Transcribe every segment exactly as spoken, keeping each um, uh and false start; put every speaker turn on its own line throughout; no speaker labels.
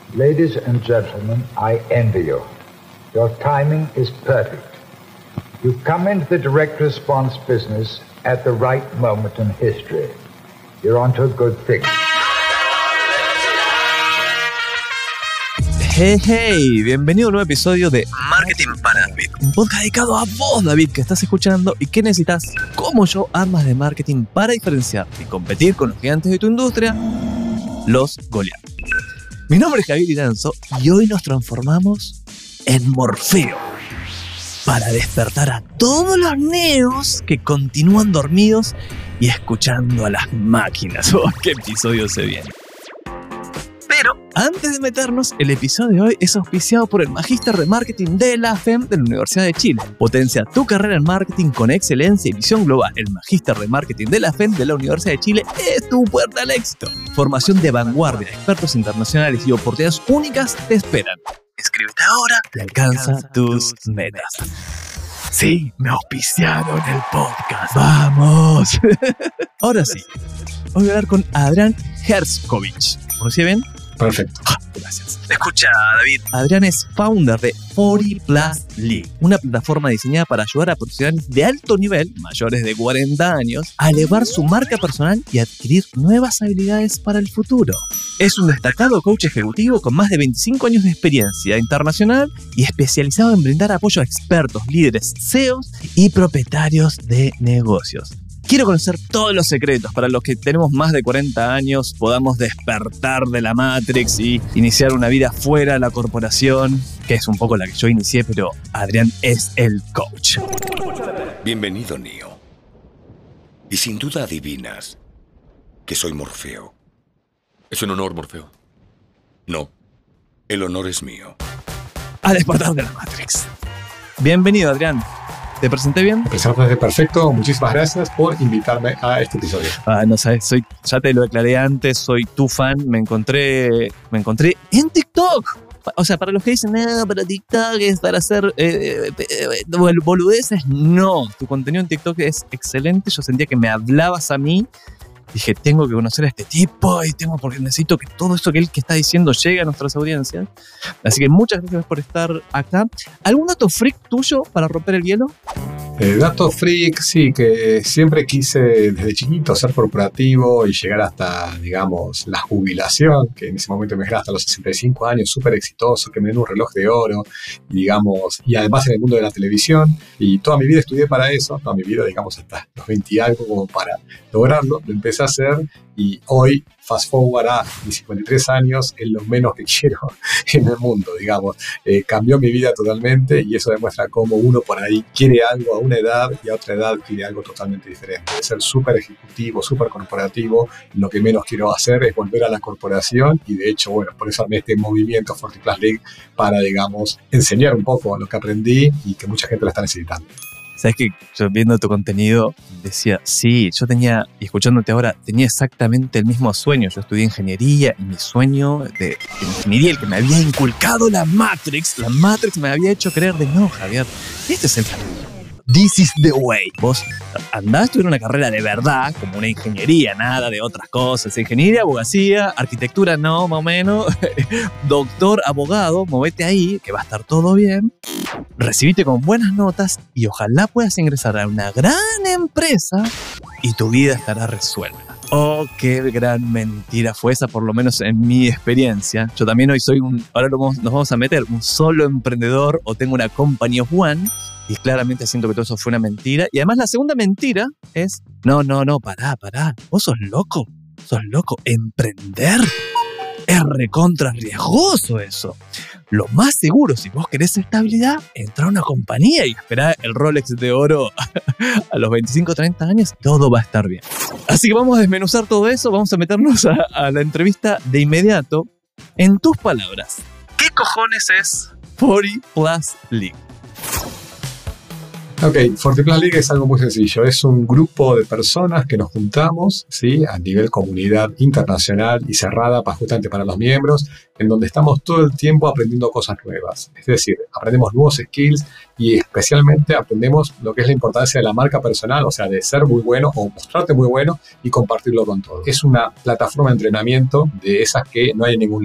Ladies and gentlemen, I envy you. Your timing is perfect. You come into the direct response business at the right moment in history. You're onto a good thing.
Hey, hey, bienvenido a un nuevo episodio de Marketing para David, un podcast dedicado a vos, David, que estás escuchando y que necesitas, como yo, armas de marketing para diferenciarte y competir con los gigantes de tu industria, los Goliat. Mi nombre es Javier Iranzo y hoy nos transformamos en Morfeo para despertar a todos los neos que continúan dormidos y escuchando a las máquinas. ¡Oh, qué episodio se viene! Pero antes de meternos, el episodio de hoy es auspiciado por el Magíster de Marketing de la F E M de la Universidad de Chile. Potencia tu carrera en marketing con excelencia y visión global. El Magíster de Marketing de la F E M de la Universidad de Chile es tu puerta al éxito. Formación de vanguardia, expertos internacionales y oportunidades únicas te esperan. Inscríbete ahora y alcanza tus metas. Sí, me auspiciaron el podcast. ¡Vamos! Ahora sí, hoy voy a hablar con Adrián Herzkovich. ¿Pronuncié bien?
Perfecto.
Ah, gracias. Escucha, David. Adrián es founder de cuarenta Plus League, una plataforma diseñada para ayudar a profesionales de alto nivel, mayores de cuarenta años, a elevar su marca personal y adquirir nuevas habilidades para el futuro. Es un destacado coach ejecutivo con más de veinticinco años de experiencia internacional y especializado en brindar apoyo a expertos, líderes, C E Os y propietarios de negocios. Quiero conocer todos los secretos para los que tenemos más de cuarenta años, podamos despertar de la Matrix y iniciar una vida fuera de la corporación, que es un poco la que yo inicié, pero Adrián es el coach.
Bienvenido, Neo. Y sin duda adivinas que soy Morfeo.
Es un honor, Morfeo.
No, el honor es mío.
A despertar de la Matrix. Bienvenido, Adrián. ¿Te presenté bien?
Me presentaste perfecto. Muchísimas gracias por invitarme a este episodio.
Ah, no sabes, soy, ya te lo aclaré antes, soy tu fan. Me encontré, me encontré en TikTok. O sea, para los que dicen, no, pero TikTok es para hacer eh, eh, boludeces. No, tu contenido en TikTok es excelente. Yo sentía que me hablabas a mí. Dije, tengo que conocer a este tipo y tengo porque necesito que todo esto que él que está diciendo llegue a nuestras audiencias. Así que muchas gracias por estar acá. ¿Algún dato freak tuyo para romper el hielo?
Eh, dato freak, sí, que siempre quise desde chiquito ser corporativo y llegar hasta, digamos, la jubilación, que en ese momento me dejé hasta los sesenta y cinco años, súper exitoso, que me den un reloj de oro, y, digamos, y además en el mundo de la televisión. Y toda mi vida estudié para eso, toda mi vida, digamos, hasta los veinte y algo, como para lograrlo. Lo empecé a hacer y hoy, fast forward a mis cincuenta y tres años, es lo menos que quiero en el mundo, digamos. Eh, cambió mi vida totalmente y eso demuestra cómo uno por ahí quiere algo a una edad y a otra edad quiere algo totalmente diferente. De ser súper ejecutivo, súper corporativo, lo que menos quiero hacer es volver a la corporación y de hecho, bueno, por eso armé este movimiento cuarenta Plus League para, digamos, enseñar un poco lo que aprendí y que mucha gente lo está necesitando.
Sabes que yo viendo tu contenido decía, sí, yo tenía, y escuchándote ahora, tenía exactamente el mismo sueño. Yo estudié ingeniería y mi sueño de, de ingeniería, el que me había inculcado la Matrix, la Matrix me había hecho creer de no, Javier, este es el camino. This is the way. Vos andás a estudiar una carrera de verdad, como una ingeniería, nada de otras cosas. Ingeniería, abogacía, arquitectura no, más o menos. Doctor, abogado, movete ahí, que va a estar todo bien. Recibite con buenas notas y ojalá puedas ingresar a una gran empresa y tu vida estará resuelta. Oh, qué gran mentira fue esa, por lo menos en mi experiencia. Yo también hoy soy un, ahora nos vamos a meter, un solo emprendedor o tengo una company of one. Y claramente siento que todo eso fue una mentira. Y además la segunda mentira es, no, no, no, pará, pará. ¿Vos sos loco? ¿Sos loco? ¿Emprender? Es recontra riesgoso eso. Lo más seguro, si vos querés estabilidad, entra a una compañía y esperá el Rolex de oro a los veinticinco o treinta años. Todo va a estar bien. Así que vamos a desmenuzar todo eso. Vamos a meternos a, a la entrevista de inmediato. En tus palabras, ¿qué cojones es cuarenta Plus League?
Ok, cuarenta Plus League es algo muy sencillo. Es un grupo de personas que nos juntamos, ¿sí?, a nivel comunidad internacional y cerrada para, justamente para los miembros, en donde estamos todo el tiempo aprendiendo cosas nuevas. Es decir, aprendemos nuevos skills y especialmente aprendemos lo que es la importancia de la marca personal, o sea, de ser muy bueno o mostrarte muy bueno y compartirlo con todos. Es una plataforma de entrenamiento de esas que no hay en ningún lugar.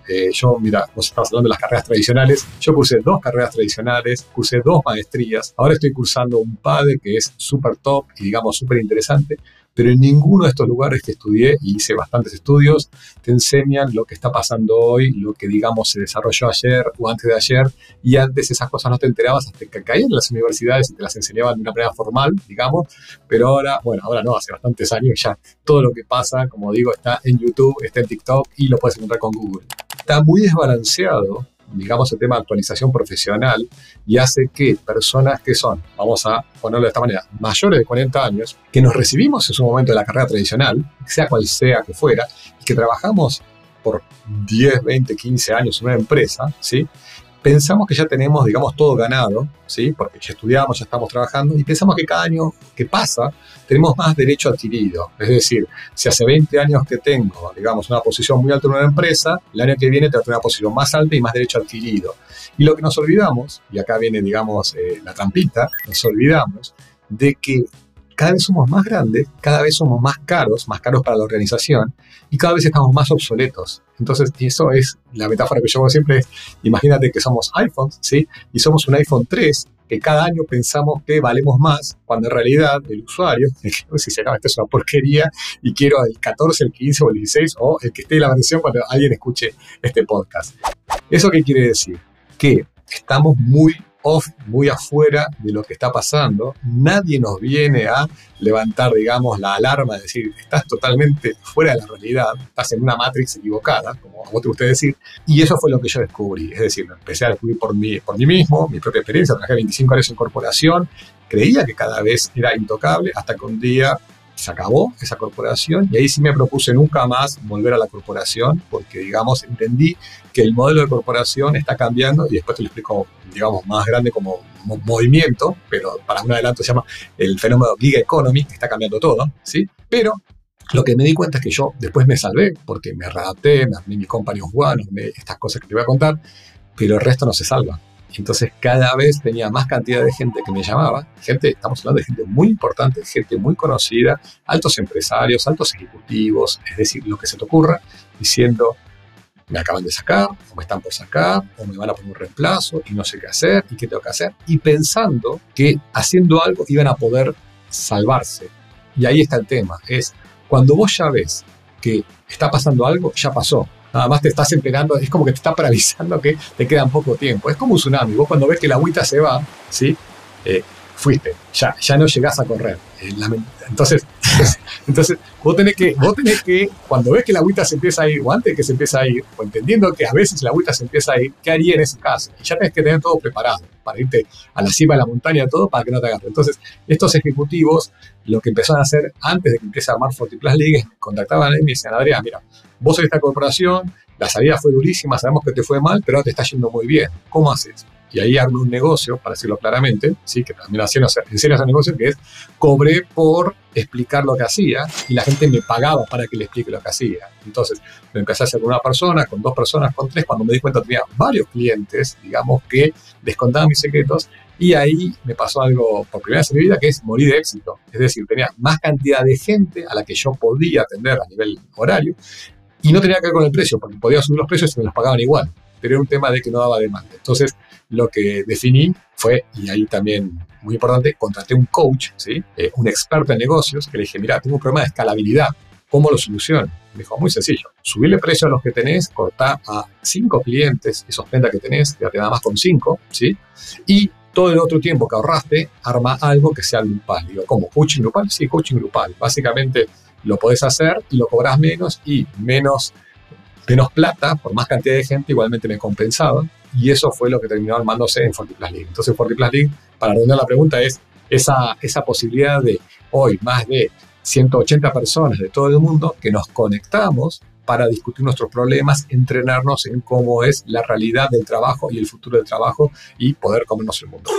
Eh, yo, mira, vos estabas hablando de las carreras tradicionales. Yo cursé dos carreras tradicionales, cursé dos maestrías. Ahora estoy cursando un PADE que es súper top y, digamos, súper interesante. Pero en ninguno de estos lugares que estudié, y hice bastantes estudios, te enseñan lo que está pasando hoy, lo que, digamos, se desarrolló ayer o antes de ayer, y antes esas cosas no te enterabas hasta que caían en las universidades y te las enseñaban de una manera formal, digamos, pero ahora, bueno, ahora no, hace bastantes años ya todo lo que pasa, como digo, está en YouTube, está en TikTok y lo puedes encontrar con Google. Está muy desbalanceado, digamos, el tema de actualización profesional y hace que personas que son, vamos a ponerlo de esta manera, mayores de cuarenta años, que nos recibimos en su momento de la carrera tradicional, sea cual sea que fuera, y que trabajamos por diez, veinte, quince años en una empresa, ¿sí? Pensamos que ya tenemos, digamos, todo ganado, ¿sí? Porque ya estudiamos, ya estamos trabajando, y pensamos que cada año que pasa tenemos más derecho adquirido. Es decir, si hace veinte años que tengo, digamos, una posición muy alta en una empresa, el año que viene tengo una posición más alta y más derecho adquirido. Y lo que nos olvidamos, y acá viene, digamos, eh, la trampita, nos olvidamos de que cada vez somos más grandes, cada vez somos más caros, más caros para la organización, y cada vez estamos más obsoletos. Entonces, eso es la metáfora que yo hago siempre. Imagínate que somos iPhones, ¿sí? Y somos un iPhone tres, que cada año pensamos que valemos más, cuando en realidad el usuario, si se acaba, esto es una porquería, y quiero el catorce, el quince o el dieciséis, o el que esté en la versión cuando alguien escuche este podcast. ¿Eso qué quiere decir? Que estamos muy off, muy afuera de lo que está pasando. Nadie nos viene a levantar, digamos, la alarma de decir, estás totalmente fuera de la realidad, estás en una Matrix equivocada, como a vos te gusta decir, y eso fue lo que yo descubrí. Es decir, empecé a descubrir por mí, por mí mismo, mi propia experiencia. Trabajé veinticinco años en corporación, creía que cada vez era intocable, hasta que un día se acabó esa corporación, y ahí sí me propuse nunca más volver a la corporación, porque, digamos, entendí que el modelo de corporación está cambiando, y después te lo explico, digamos, más grande como mo- movimiento, pero para un adelanto se llama el fenómeno Gig Economy, que está cambiando todo, ¿sí? Pero lo que me di cuenta es que yo después me salvé, porque me readapté, me armé mis compañeros guanos, estas cosas que te voy a contar, pero el resto no se salva. Entonces cada vez tenía más cantidad de gente que me llamaba, gente, estamos hablando de gente muy importante, gente muy conocida, altos empresarios, altos ejecutivos, es decir, lo que se te ocurra, diciendo, me acaban de sacar, o me están por sacar, o me van a poner un reemplazo, y no sé qué hacer, y qué tengo que hacer, y pensando que haciendo algo iban a poder salvarse. Y ahí está el tema, es cuando vos ya ves que está pasando algo, ya pasó. Nada más te estás esperando, es como que te está para avisando que te queda poco tiempo. Es como un tsunami. Vos cuando ves que la agüita se va, ¿sí? Eh, fuiste, ya, ya no llegás a correr. Eh, entonces, entonces vos, tenés que, vos tenés que, cuando ves que la agüita se empieza a ir, o antes de que se empiece a ir, o entendiendo que a veces la agüita se empieza a ir, ¿qué haría en ese caso? Y ya tenés que tener todo preparado para irte a la cima de la montaña, todo para que no te agarre. Entonces, estos ejecutivos, lo que empezaron a hacer antes de que empiece a armar Forty Plus League, me contactaban a mí y me decían, Adrián, mira, vos sos esta corporación, la salida fue durísima, sabemos que te fue mal, pero ahora te está yendo muy bien. ¿Cómo haces? Y ahí armé un negocio, para decirlo claramente, ¿sí? Que también hacía en serio ese negocio, que es, cobré por explicar lo que hacía y la gente me pagaba para que le explique lo que hacía. Entonces, lo empecé a hacer con una persona, con dos personas, con tres, cuando me di cuenta tenía varios clientes, digamos, que descontaban mis secretos, y ahí me pasó algo por primera vez en mi vida, que es morir de éxito. Es decir, tenía más cantidad de gente a la que yo podía atender a nivel horario, y no tenía que ver con el precio, porque podía subir los precios y me los pagaban igual, pero era un tema de que no daba demanda. Entonces, lo que definí fue, y ahí también muy importante, contraté un coach, ¿sí? eh, un experto en negocios, que le dije, mira, tengo un problema de escalabilidad, ¿cómo lo soluciono? Me dijo, muy sencillo, subirle precio a los que tenés, cortá a cinco clientes esos ventas que tenés, quédate nada más con cinco, ¿sí? Y todo el otro tiempo que ahorraste, arma algo que sea grupal. Digo, ¿cómo? ¿Coaching grupal? Sí, coaching grupal. Básicamente lo podés hacer y lo cobrás menos, y menos, menos plata, por más cantidad de gente, igualmente me compensaban. Y eso fue lo que terminó armándose en Forty Plus League. Entonces, Forty Plus League, para redondear la pregunta, es esa, esa posibilidad de hoy más de ciento ochenta personas de todo el mundo que nos conectamos para discutir nuestros problemas, entrenarnos en cómo es la realidad del trabajo y el futuro del trabajo, y poder comernos el mundo.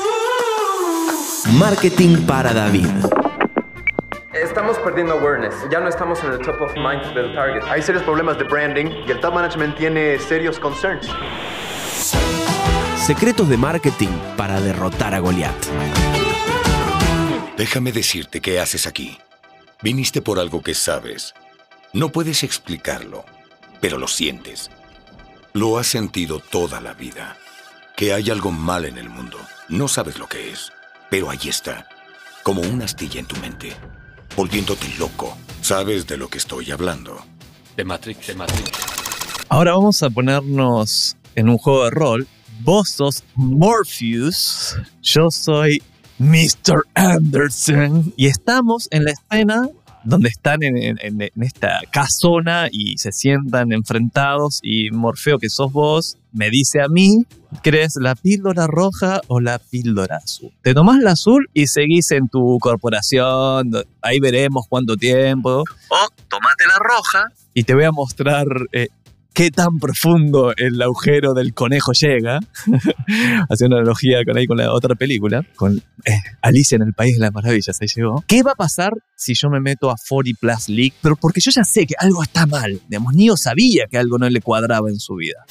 Marketing para David.
Estamos perdiendo awareness. Ya no estamos en el top of mind del target.
Hay serios problemas de branding y el top management tiene serios concerns.
Secretos de marketing para derrotar a Goliat.
Déjame decirte qué haces aquí. Viniste por algo que sabes. No puedes explicarlo, pero lo sientes. Lo has sentido toda la vida. Que hay algo mal en el mundo. No sabes lo que es, pero ahí está. Como una astilla en tu mente. Volviéndote loco. ¿Sabes de lo que estoy hablando?
De Matrix, de Matrix.
Ahora vamos a ponernos en un juego de rol. Vos sos Morpheus, yo soy mister Anderson. Y estamos en la escena donde están en, en, en esta casona y se sientan enfrentados. Y Morfeo, que sos vos, me dice a mí, ¿querés la píldora roja o la píldora azul? Te tomás la azul y seguís en tu corporación, ahí veremos cuánto tiempo. O tomate la roja y te voy a mostrar eh, qué tan profundo el agujero del conejo llega. Haciendo una analogía con, ahí con la otra película, con eh, Alicia en el País de las Maravillas, ahí llegó. ¿Qué va a pasar si yo me meto a cuarenta Plus League? Pero porque yo ya sé que algo está mal. Digamos, Neo sabía que algo no le cuadraba en su vida.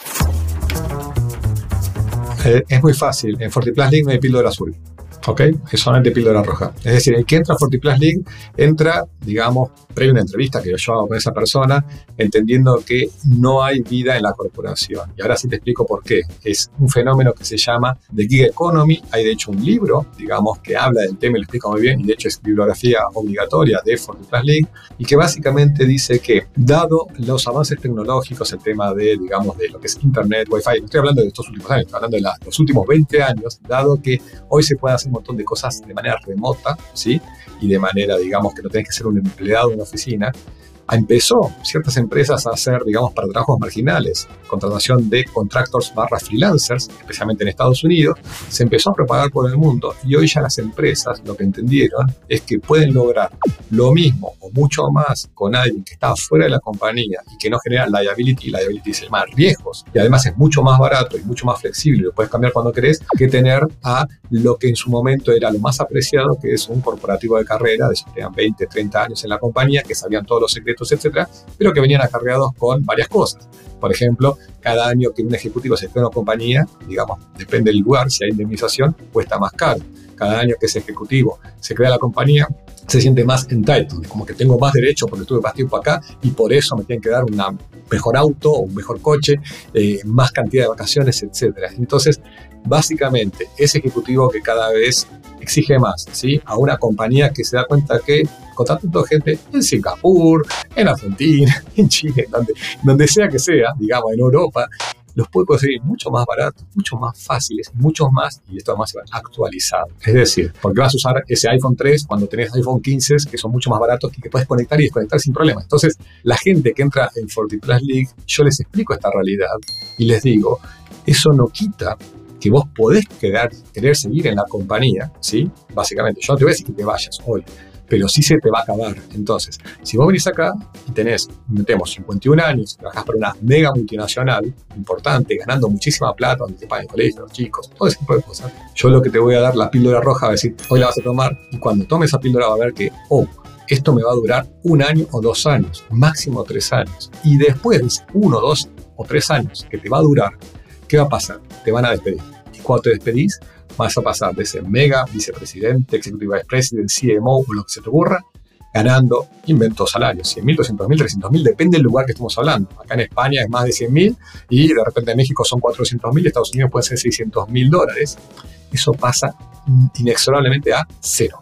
Eh, es muy fácil. En cuarenta Plus League no hay píldora azul. ¿Ok? Es solamente píldora roja. Es decir, el que entra a cuarenta Plus League entra, digamos, previo a una entrevista que yo hago con esa persona, entendiendo que no hay vida en la corporación. Y ahora sí te explico por qué. Es un fenómeno que se llama The Gig Economy. Hay de hecho un libro, digamos, que habla del tema y lo explica muy bien, y de hecho es bibliografía obligatoria de cuarenta Plus League, y que básicamente dice que, dado los avances tecnológicos, el tema de, digamos, de lo que es Internet, Wi-Fi, no estoy hablando de estos últimos años, estoy hablando de la, los últimos veinte años, dado que hoy se puede hacer un montón de cosas de manera remota, ¿sí? Y de manera, digamos, que no tenés que ser un empleado de una oficina, empezó ciertas empresas a hacer, digamos, para trabajos marginales, contratación de contractors barra freelancers, especialmente en Estados Unidos, se empezó a propagar por el mundo y hoy ya las empresas lo que entendieron es que pueden lograr lo mismo o mucho más con alguien que está fuera de la compañía y que no genera liability, liability es más riesgos y además es mucho más barato y mucho más flexible, lo puedes cambiar cuando querés, que tener a lo que en su momento era lo más apreciado, que es un corporativo de carrera, de esos que tenían veinte, treinta años en la compañía, que sabían todos los secretos, etcétera, pero que venían acarreados con varias cosas. Por ejemplo, cada año que un ejecutivo se crea en una compañía, digamos, depende del lugar, si hay indemnización, cuesta más caro. Cada año que ese ejecutivo se crea la compañía, se siente más entitled, como que tengo más derecho porque estuve más tiempo acá y por eso me tienen que dar un mejor auto o un mejor coche, eh, más cantidad de vacaciones, etcétera. Entonces, básicamente, ese ejecutivo que cada vez exige más, ¿sí? A una compañía que se da cuenta que contratando gente en Singapur, en Argentina, en Chile, donde, donde sea que sea, digamos, en Europa, los puede conseguir mucho más baratos, mucho más fáciles, mucho más, y esto además actualizado. Es decir, porque vas a usar ese iPhone tres cuando tenés iPhone quince, que son mucho más baratos y que puedes conectar y desconectar sin problema. Entonces, la gente que entra en cuarenta Plus League, yo les explico esta realidad y les digo, eso no quita que vos podés quedar, querer seguir en la compañía, ¿sí? Básicamente, yo no te voy a decir que te vayas hoy, pero sí se te va a acabar. Entonces, si vos venís acá y tenés, metemos cincuenta y un años, trabajás para una mega multinacional importante, ganando muchísima plata, donde te pagan colegios, los chicos, todo ese tipo de cosas, yo lo que te voy a dar, la píldora roja, va a decir, hoy la vas a tomar, y cuando tomes esa píldora va a ver que, oh, esto me va a durar un año o dos años, máximo tres años. Y después de uno, dos o tres años que te va a durar, ¿qué va a pasar? Te van a despedir. Y cuando te despedís, vas a pasar de ser mega vicepresidente, executive vice president, C M O o lo que se te ocurra, ganando inventos salarios, cien mil, doscientos mil, trescientos mil, depende del lugar que estemos hablando. Acá en España es más de cien mil y de repente en México son cuatrocientos mil, Estados Unidos pueden ser seiscientos mil dólares. Eso pasa inexorablemente a cero.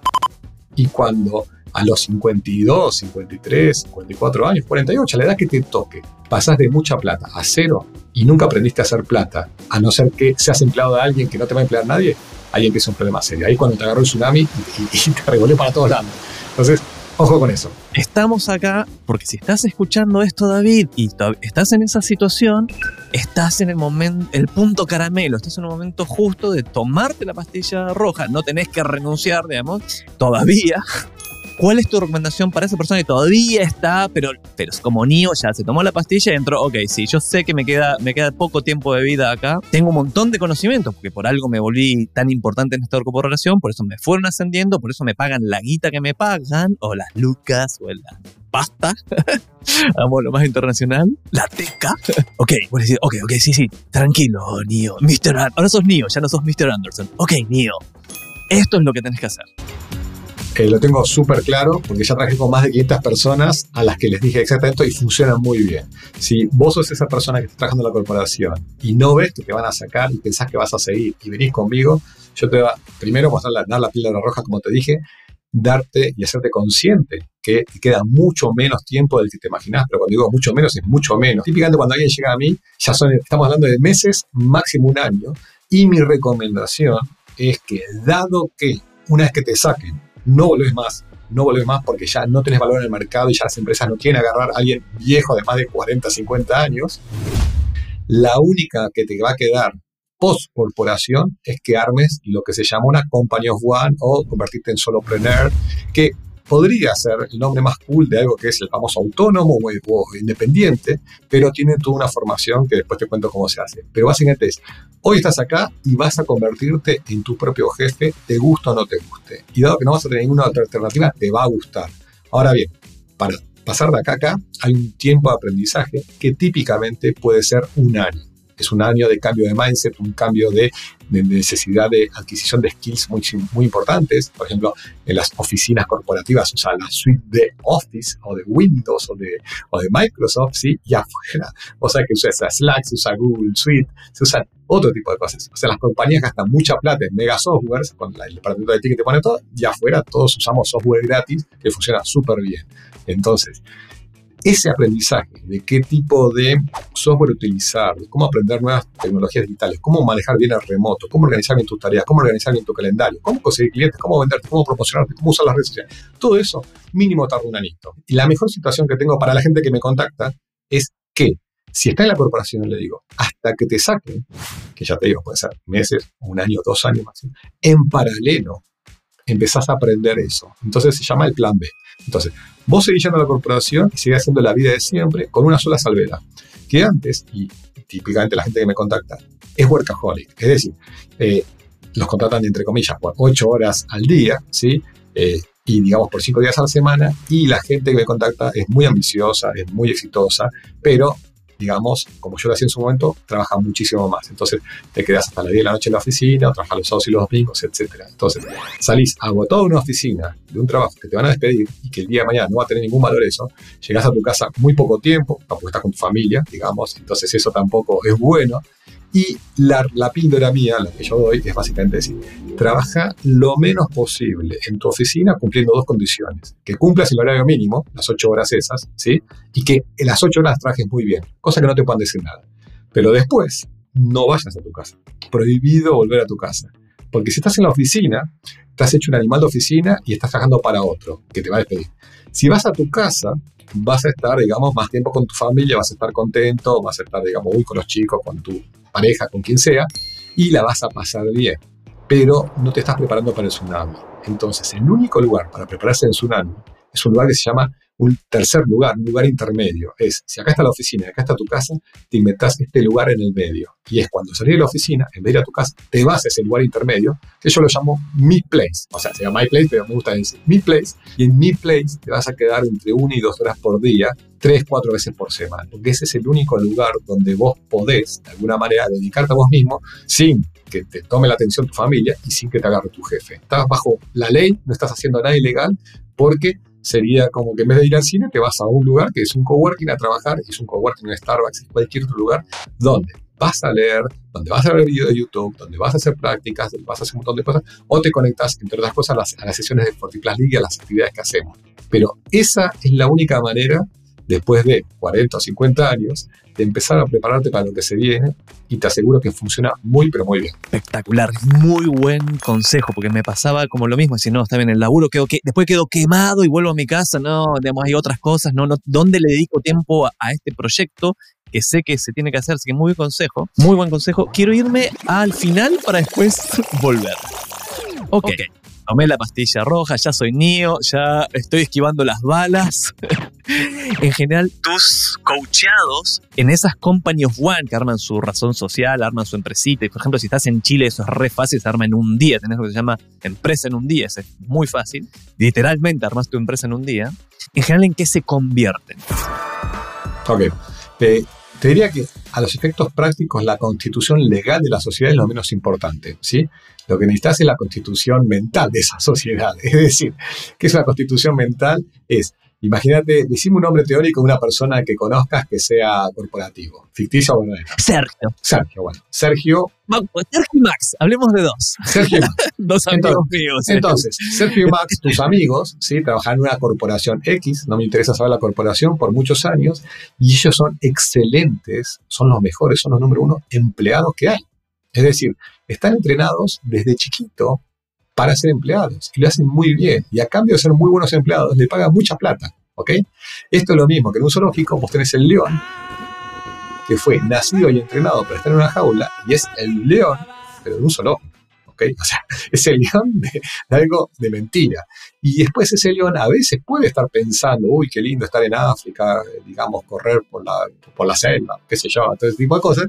Y cuando a los cincuenta y dos, cincuenta y tres, cincuenta y cuatro años, cuarenta y ocho, a la edad que te toque, pasás de mucha plata a cero y nunca aprendiste a hacer plata, a no ser que seas empleado de alguien que no te va a emplear nadie, ahí empieza un problema serio. Ahí cuando te agarró el tsunami y, y, y te revolvió para todos lados. Entonces, ojo con eso.
Estamos acá porque si estás escuchando esto, David, y estás en esa situación, estás en el momento, el punto caramelo, estás en el momento justo de tomarte la pastilla roja, no tenés que renunciar, digamos, todavía. ¿Cuál es tu recomendación para esa persona que todavía está, pero, pero como Neo ya se tomó la pastilla y entró, ok, sí, yo sé que me queda, me queda poco tiempo de vida acá, tengo un montón de conocimientos, porque por algo me volví tan importante en esta corporación, por eso me fueron ascendiendo, por eso me pagan la guita que me pagan, o las lucas, o la pasta, vamos lo más internacional, la teca. Ok, voy a decir, ok, ok, sí, sí, tranquilo, Neo, mister An- ahora sos Neo, ya no sos mister Anderson. Ok, Neo, esto es lo que tenés que hacer.
Eh, lo tengo súper claro porque ya trabajé con más de quinientas personas a las que les dije exactamente esto y funciona muy bien. Si vos sos esa persona que está trabajando en la corporación y no ves que te van a sacar y pensás que vas a seguir y venís conmigo, yo te voy a primero mostrar la, dar la píldora roja, como te dije, darte y hacerte consciente que te queda mucho menos tiempo del que te imaginás, pero cuando digo mucho menos, es mucho menos. Típicamente cuando alguien llega a mí, ya son, estamos hablando de meses, máximo un año, y mi recomendación es que, dado que una vez que te saquen, no volvés más, no volvés más porque ya no tenés valor en el mercado y ya las empresas no quieren agarrar a alguien viejo de más de cuarenta, cincuenta años, la única que te va a quedar post-corporación es que armes lo que se llama una company of one o convertirte en solopreneur, que podría ser el nombre más cool de algo que es el famoso autónomo o, o independiente, pero tiene toda una formación que después te cuento cómo se hace. Pero básicamente es, hoy estás acá y vas a convertirte en tu propio jefe, te gusta o no te guste. Y dado que no vas a tener ninguna otra alternativa, te va a gustar. Ahora bien, para pasar de acá a acá, hay un tiempo de aprendizaje que típicamente puede ser un año. Es un año de cambio de mindset, un cambio de, de necesidad de adquisición de skills muy, muy importantes. Por ejemplo, en las oficinas corporativas usa la suite de Office o de Windows o de, o de Microsoft, ¿sí? Y afuera, o sea que se usa Slack, se usa Google Suite, se usan otro tipo de cosas. O sea, las compañías gastan mucha plata en mega softwares, con el departamento de I T que te pone todo, y afuera todos usamos software gratis que funciona súper bien. Entonces, ese aprendizaje de qué tipo de software utilizar, de cómo aprender nuevas tecnologías digitales, cómo manejar bien el remoto, cómo organizar bien tus tareas, cómo organizar bien tu calendario, cómo conseguir clientes, cómo venderte, cómo promocionarte, cómo usar las redes sociales. Todo eso mínimo tarda un anito. Y la mejor situación que tengo para la gente que me contacta es que si está en la corporación, le digo, hasta que te saquen, que ya te digo, puede ser meses, un año, dos años máximo, en paralelo empezás a aprender eso. Entonces se llama el plan B. Entonces, vos seguís yendo a la corporación y seguís haciendo la vida de siempre con una sola salvedad. Que antes, y típicamente la gente que me contacta, es workaholic. Es decir, eh, los contratan, entre comillas, por ocho horas al día, ¿sí? Eh, y digamos por cinco días a la semana, y la gente que me contacta es muy ambiciosa, es muy exitosa, pero digamos, como yo lo hacía en su momento, trabaja muchísimo más. Entonces, te quedas hasta las diez de la noche en la oficina, o trabajas los sábados y los domingos, etcétera. Entonces, salís agotado de una oficina, de un trabajo que te van a despedir y que el día de mañana no va a tener ningún valor eso, llegás a tu casa muy poco tiempo, porque estás con tu familia, digamos, entonces eso tampoco es bueno. Y la, la píldora mía, la que yo doy, es básicamente decir, trabaja lo menos posible en tu oficina cumpliendo dos condiciones. Que cumplas el horario mínimo, las ocho horas esas, ¿sí? Y que en las ocho horas trabajes muy bien, cosa que no te puedan decir nada. Pero después, no vayas a tu casa. Prohibido volver a tu casa. Porque si estás en la oficina, te has hecho un animal de oficina y estás trabajando para otro, que te va a despedir. Si vas a tu casa, vas a estar, digamos, más tiempo con tu familia, vas a estar contento, vas a estar, digamos, muy con los chicos, con tu pareja, con quien sea, y la vas a pasar bien. Pero no te estás preparando para el tsunami. Entonces, el único lugar para prepararse en el tsunami es un lugar que se llama un tercer lugar, un lugar intermedio. Es, si acá está la oficina y acá está tu casa, te inventás este lugar en el medio. Y es cuando salís de la oficina, en vez de ir a tu casa, te vas a ese lugar intermedio, que yo lo llamo Mi Place. O sea, se llama My Place, pero me gusta decir Mi Place. Y en Mi Place te vas a quedar entre una y dos horas por día, tres, cuatro veces por semana. Porque ese es el único lugar donde vos podés, de alguna manera, dedicarte a vos mismo sin que te tome la atención tu familia y sin que te agarre tu jefe. Estás bajo la ley, no estás haciendo nada ilegal, porque sería como que en vez de ir al cine te vas a un lugar que es un coworking a trabajar, y es un coworking en Starbucks, en cualquier otro lugar, donde vas a leer, donde vas a ver videos de YouTube, donde vas a hacer prácticas, donde vas a hacer un montón de cosas, o te conectas, entre otras cosas, a las, a las sesiones de FortiPlus League y a las actividades que hacemos. Pero esa es la única manera, después de cuarenta o cincuenta años, de empezar a prepararte para lo que se viene, y te aseguro que funciona muy, pero muy bien.
Espectacular, muy buen consejo, porque me pasaba como lo mismo, si no, está bien, el laburo quedo que después quedo quemado y vuelvo a mi casa, no, digamos, hay otras cosas, no, no, ¿dónde le dedico tiempo a, a este proyecto que sé que se tiene que hacer? Así que muy buen consejo, muy buen consejo. Quiero irme al final para después volver. Ok. okay. Tomé la pastilla roja, ya soy Neo, ya estoy esquivando las balas. En general, tus coacheados en esas company of one que arman su razón social, arman su empresita. Y por ejemplo, si estás en Chile, eso es re fácil, se arma en un día. Tenés lo que se llama empresa en un día, es muy fácil. Literalmente armas tu empresa en un día. En general, ¿en qué se convierten?
Ok. Eh, Te diría que a los efectos prácticos la constitución legal de la sociedad es lo menos importante, ¿sí? Lo que necesitas es la constitución mental de esa sociedad. Es decir, ¿qué es una constitución mental? Es, imagínate, decime un nombre teórico de una persona que conozcas que sea corporativo. ¿Ficticio o verdadero?
Sergio.
Sergio, bueno. Sergio...
Sergio y Max, hablemos de dos.
Sergio y Max.
Dos amigos
entonces,
míos.
Entonces, Sergio y Max, tus amigos, ¿sí? Trabajan en una corporación X, no me interesa saber la corporación, por muchos años, y ellos son excelentes, son los mejores, son los número uno empleados que hay. Es decir, están entrenados desde chiquito para ser empleados, y lo hacen muy bien, y a cambio de ser muy buenos empleados, le pagan mucha plata, ¿ok? Esto es lo mismo que en un zoológico, vos tenés el león, que fue nacido y entrenado para estar en una jaula, y es el león, pero de un zoológico, ¿ok? O sea, es el león de, de algo de mentira. Y después ese león a veces puede estar pensando, uy, qué lindo estar en África, digamos, correr por la, por la selva, qué sé yo, todo ese tipo de cosas.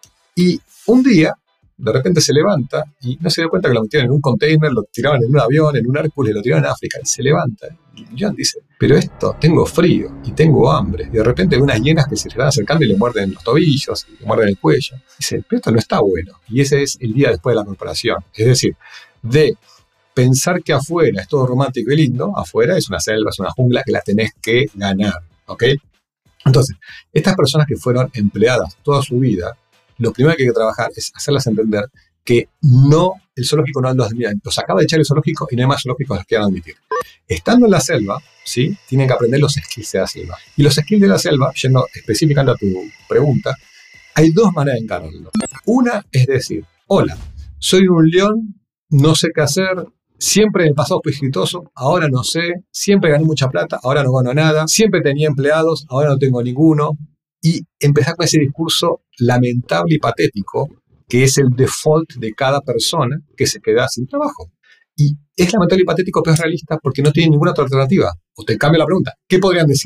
Y un día, de repente se levanta y no se dio cuenta que lo metieron en un container, lo tiraban en un avión, en un Hércules, lo tiraron en África, y se levanta. Y John dice, pero esto, tengo frío y tengo hambre. Y de repente hay unas hienas que se le van acercando y le muerden los tobillos, y le muerden el cuello. Dice, pero esto no está bueno. Y ese es el día después de la corporación. Es decir, de pensar que afuera es todo romántico y lindo, afuera es una selva, es una jungla que la tenés que ganar, ¿ok? Entonces, estas personas que fueron empleadas toda su vida, lo primero que hay que trabajar es hacerlas entender que no, el zoológico no los admira, los acaba de echar el zoológico y no hay más zoológicos que los quieran admitir. Estando en la selva, ¿sí? Tienen que aprender los skills de la selva. Y los skills de la selva, yendo específicamente a tu pregunta, hay dos maneras de encararlo. Una es decir, hola, soy un león, no sé qué hacer, siempre en el pasado fui exitoso, ahora no sé, siempre gané mucha plata, ahora no gano nada, siempre tenía empleados, ahora no tengo ninguno. Y empezar con ese discurso lamentable y patético, que es el default de cada persona que se queda sin trabajo. Y es lamentable y patético, pero es realista porque no tiene ninguna otra alternativa. O te cambio la pregunta, ¿qué podrían decir?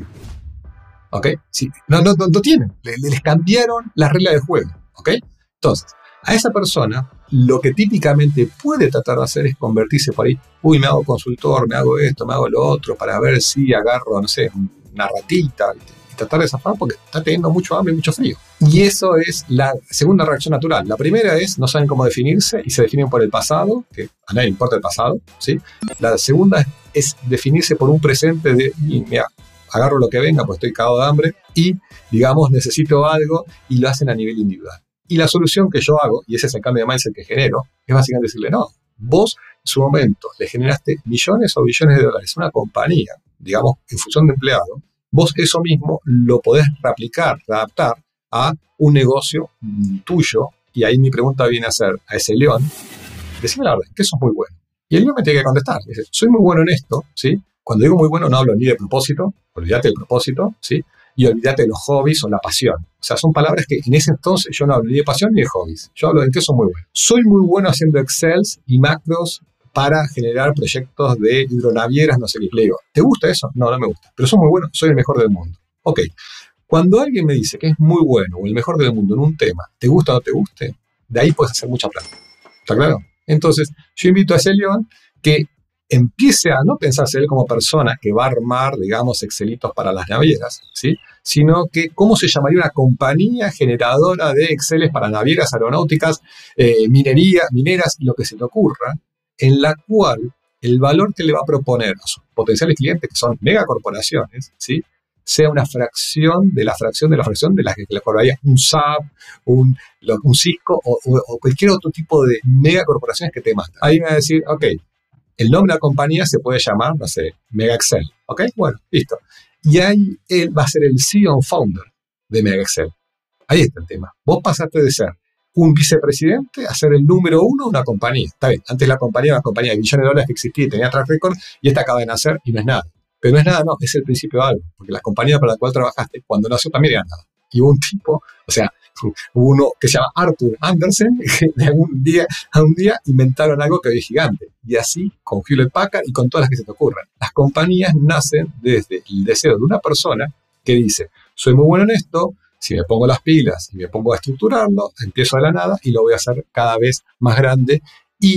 ¿Ok? Sí, no, no, no, no tienen. Les, les cambiaron las reglas del juego. ¿Ok? Entonces, a esa persona, lo que típicamente puede tratar de hacer es convertirse por ahí. Uy, me hago consultor, me hago esto, me hago lo otro, para ver si agarro, no sé, una ratita, ¿viste? Tratar de zafar porque está teniendo mucho hambre y mucho frío. Y eso es la segunda reacción natural. La primera es no saben cómo definirse y se definen por el pasado, que a nadie le importa el pasado, ¿sí? La segunda es definirse por un presente de, mira, agarro lo que venga pues estoy cagado de hambre y, digamos, necesito algo y lo hacen a nivel individual. Y la solución que yo hago, y ese es el cambio de mindset que genero, es básicamente decirle, no, vos en su momento le generaste millones o billones de dólares a una compañía, digamos, en función de empleado. Vos eso mismo lo podés reaplicar, readaptar a un negocio tuyo. Y ahí mi pregunta viene a ser a ese león, decime la verdad, que sos muy bueno. Y el león me tiene que contestar, dice, soy muy bueno en esto, ¿sí? Cuando digo muy bueno no hablo ni de propósito, olvídate del propósito, ¿sí? Y olvídate de los hobbies o la pasión. O sea, son palabras que en ese entonces yo no hablo ni de pasión ni de hobbies. Yo hablo de que soy muy bueno. Soy muy bueno haciendo Excels y macros para generar proyectos de hidronavieras, no sé qué. Le digo, ¿te gusta eso? No, no me gusta. Pero soy muy bueno, soy el mejor del mundo. Ok. Cuando alguien me dice que es muy bueno o el mejor del mundo en un tema, ¿te gusta o no te guste? De ahí puedes hacer mucha plata. ¿Está claro? Entonces, yo invito a ese león que empiece a no pensarse él como persona que va a armar, digamos, Excelitos para las navieras, ¿sí? Sino que cómo se llamaría una compañía generadora de Exceles para navieras, aeronáuticas, eh, minería, mineras y lo que se te ocurra, en la cual el valor que le va a proponer a sus potenciales clientes, que son megacorporaciones, ¿sí? Sea una fracción de la fracción de la fracción de las que le cobraría un S A P, un, un Cisco o, o, o cualquier otro tipo de megacorporaciones que te matan. Ahí me va a decir, ok, el nombre de la compañía se puede llamar, no sé, Mega Excel, ¿ok? Bueno, listo. Y ahí él va a ser el C E O founder de Mega Excel. Ahí está el tema. Vos pasaste de ser un vicepresidente a ser el número uno de una compañía. Está bien, antes la compañía era una compañía de millones de dólares que existía y tenía track record, y esta acaba de nacer y no es nada. Pero no es nada, no, es el principio de algo. Porque la compañía para la cual trabajaste, cuando nació también era nada. Y hubo un tipo, o sea, hubo uno que se llama Arthur Andersen, que de un día a un día inventaron algo que hoy es gigante. Y así con Hewlett Packard y con todas las que se te ocurran. Las compañías nacen desde el deseo de una persona que dice, soy muy bueno en esto, si me pongo las pilas y me pongo a estructurarlo, empiezo de la nada y lo voy a hacer cada vez más grande. Y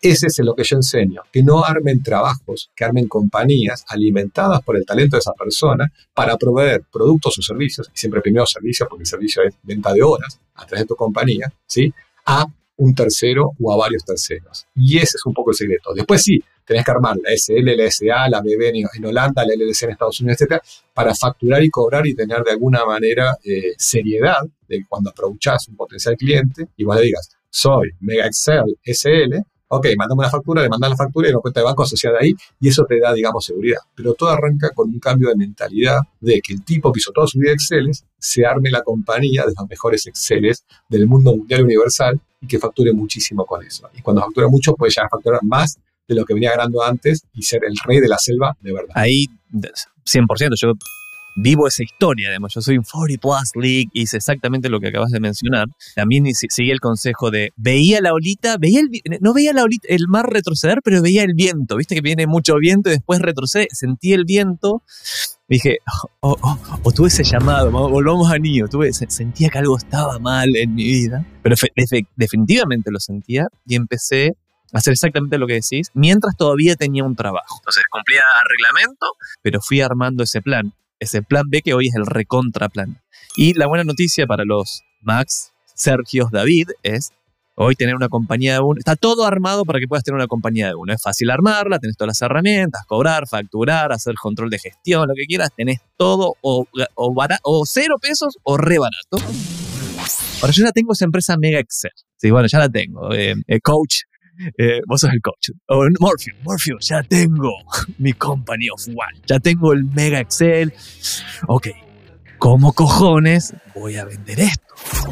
Ese es lo que yo enseño, que no armen trabajos, que armen compañías alimentadas por el talento de esa persona para proveer productos o servicios, y siempre primero servicios, porque el servicio es venta de horas a través de tu compañía, ¿sí? A un tercero o a varios terceros. Y ese es un poco el secreto. Después sí, tenés que armar la S L, la S A, la B B en Holanda, la L L C en Estados Unidos, etcétera, para facturar y cobrar y tener de alguna manera eh, seriedad de cuando aprovechás un potencial cliente y vos le digas, soy Mega Excel S L, ok, mandame una factura, le mandás la factura y una cuenta de banco asociada ahí, y eso te da, digamos, seguridad. Pero todo arranca con un cambio de mentalidad de que el tipo que hizo toda su vida Exceles se arme la compañía de los mejores Exceles del mundo mundial universal y que facture muchísimo con eso. Y cuando factura mucho puede llegar a facturar más de lo que venía ganando antes y ser el rey de la selva de verdad.
Ahí, cien por ciento, yo vivo esa historia, digamos. Yo soy un cuarenta plus league, hice exactamente lo que acabas de mencionar. También seguí el consejo de, veía la olita, veía el, no veía la olita, el mar retroceder, pero veía el viento. Viste que viene mucho viento y después retrocede, sentí el viento. Dije, oh, oh, oh, o tuve ese llamado, volvamos a Neo, tuve, sentía que algo estaba mal en mi vida, pero fe, fe, definitivamente lo sentía y empecé a hacer exactamente lo que decís, mientras todavía tenía un trabajo. Entonces cumplía reglamento, pero fui armando ese plan. Ese plan B que hoy es el recontra plan. Y la buena noticia para los Max, Sergios, David es hoy tener una compañía de uno. Está todo armado para que puedas tener una compañía de uno. Es fácil armarla, tenés todas las herramientas, cobrar, facturar, hacer control de gestión, lo que quieras. Tenés todo o, o, barato, o cero pesos o re barato. Ahora yo ya tengo esa empresa Mega Excel. Sí, bueno, ya la tengo. Eh, eh, coach. Eh, vos sos el coach. Oh, Morpheus, Morpheus, ya tengo mi company of one. Ya tengo el Mega Excel. Ok, ¿cómo cojones voy a vender esto?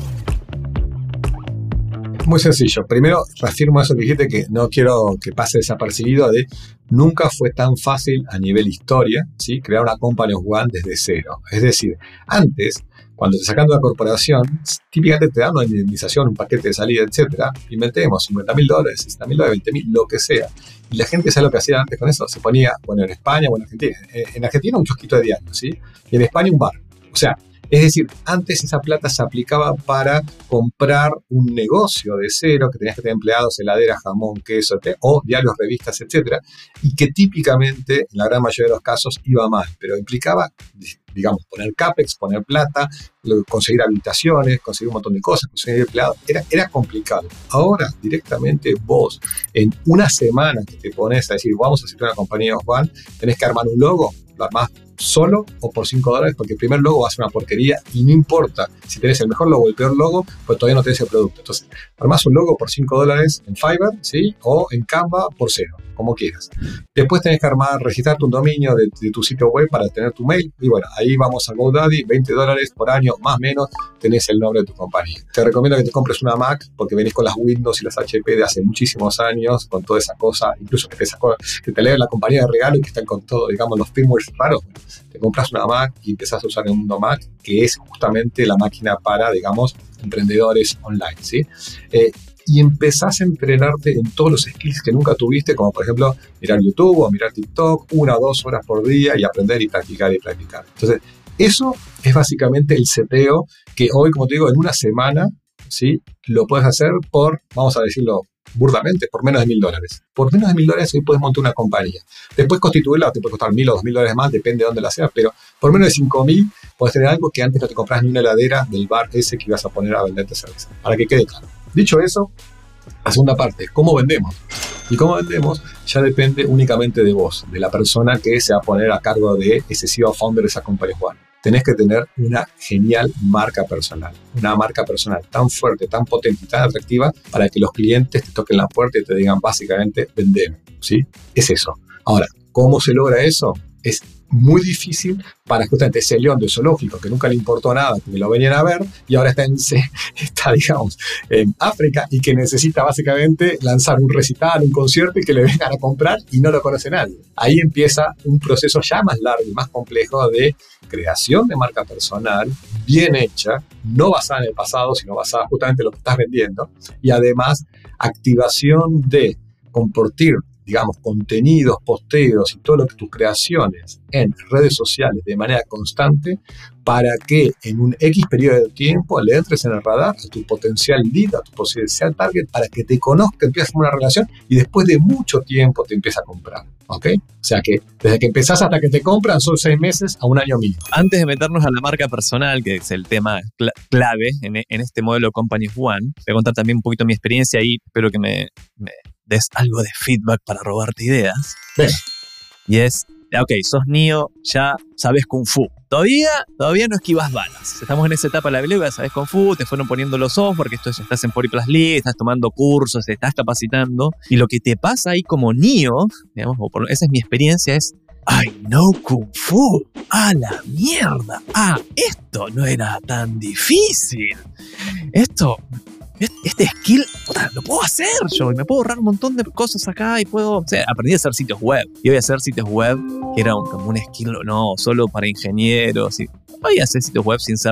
Muy sencillo. Primero, reafirmo eso que dijiste, que no quiero que pase desapercibido, de nunca fue tan fácil a nivel historia, ¿sí? Crear una company of one desde cero. Es decir, antes, cuando te sacan de una corporación, típicamente te dan una indemnización, un paquete de salida, etcétera. Inventemos cincuenta mil dólares, sesenta mil dólares, veinte mil, lo que sea. Y la gente sabe lo que hacía antes con eso. Se ponía, bueno, en España o en Argentina. En Argentina un kiosquito de diario, ¿sí? Y en España un bar. O sea, es decir, antes esa plata se aplicaba para comprar un negocio de cero, que tenías que tener empleados, heladera, jamón, queso, té, o diarios, revistas, etcétera, y que típicamente, en la gran mayoría de los casos, iba mal, pero implicaba, digamos, poner capex, poner plata, conseguir habilitaciones, conseguir un montón de cosas, conseguir empleados, era, era complicado. Ahora, directamente vos, en una semana que te pones a decir, vamos a hacer una compañía of one, tenés que armar un logo, lo armás solo o por cinco dólares, porque el primer logo va a ser una porquería y no importa si tenés el mejor logo o el peor logo, pues todavía no tenés el producto. Entonces, armás un logo por cinco dólares en Fiverr, ¿sí? O en Canva por cero, como quieras. Después tenés que armar, registrarte un dominio de, de tu sitio web para tener tu mail. Y bueno, ahí vamos a GoDaddy, veinte dólares por año, más o menos, tenés el nombre de tu compañía. Te recomiendo que te compres una Mac, porque venís con las Windows y las H P de hace muchísimos años, con toda esa cosa, incluso que te, sacó, que te leen la compañía de regalo y que están con todo, digamos, los firmwares raros. Te compras una Mac y empezás a usar el mundo Mac, que es justamente la máquina para, digamos, emprendedores online, ¿sí? Eh, y empezás a entrenarte en todos los skills que nunca tuviste, como por ejemplo mirar YouTube o mirar TikTok una o dos horas por día y aprender y practicar y practicar. Entonces, eso es básicamente el seteo que hoy, como te digo, en una semana, ¿sí? Lo puedes hacer por, vamos a decirlo burdamente, por menos de mil dólares. Por menos de mil dólares hoy puedes montar una compañía. Después constituirla te puede costar mil o dos mil dólares más, depende de dónde la seas, pero por menos de cinco mil puedes tener algo que antes no te compras ni una heladera del bar ese que ibas a poner a venderte cerveza. Para que quede claro. Dicho eso, la segunda parte, ¿cómo vendemos? Y cómo vendemos ya depende únicamente de vos, de la persona que se va a poner a cargo de ese C E O founder de esa compañía. Tenés que tener una genial marca personal, una marca personal tan fuerte, tan potente y tan atractiva para que los clientes te toquen la puerta y te digan básicamente, vendeme, ¿sí? Es eso. Ahora, ¿cómo se logra eso? Es muy difícil para justamente ese león de zoológico que nunca le importó nada, que lo venían a ver y ahora está, en, está, digamos, en África y que necesita básicamente lanzar un recital, un concierto y que le vengan a comprar y no lo conoce nadie. Ahí empieza un proceso ya más largo y más complejo de creación de marca personal, bien hecha, no basada en el pasado, sino basada justamente en lo que estás vendiendo y además activación de compartir, digamos, contenidos, posteos y todo lo que tus creaciones en redes sociales de manera constante para que en un X periodo de tiempo le entres en el radar a tu potencial lead, a tu potencial target, para que te conozca, empieces una relación y después de mucho tiempo te empieza a comprar. ¿Ok? O sea que desde que empezás hasta que te compran son seis meses a un año mínimo.
Antes de meternos a la marca personal, que es el tema cl- clave en, en este modelo Company One, voy a contar también un poquito mi experiencia y espero que me, me des algo de feedback para robarte ideas.
¿Ves?
Y es, ok, sos Neo, ya sabes Kung Fu. Todavía, todavía no esquivas balas. Estamos en esa etapa de la película, sabes Kung Fu, te fueron poniendo los software, que esto ya estás en cuatro Plus League, estás tomando cursos, te estás capacitando. Y lo que te pasa ahí como Neo, digamos, o por, esa es mi experiencia, es I know Kung Fu. ¡A la mierda! Ah, esto no era tan difícil. Esto... Este skill, puta, lo puedo hacer yo y me puedo ahorrar un montón de cosas acá y puedo, o sea, aprendí a hacer sitios web y voy a hacer sitios web que era un, como un skill, no, solo para ingenieros y voy a hacer sitios web sin ser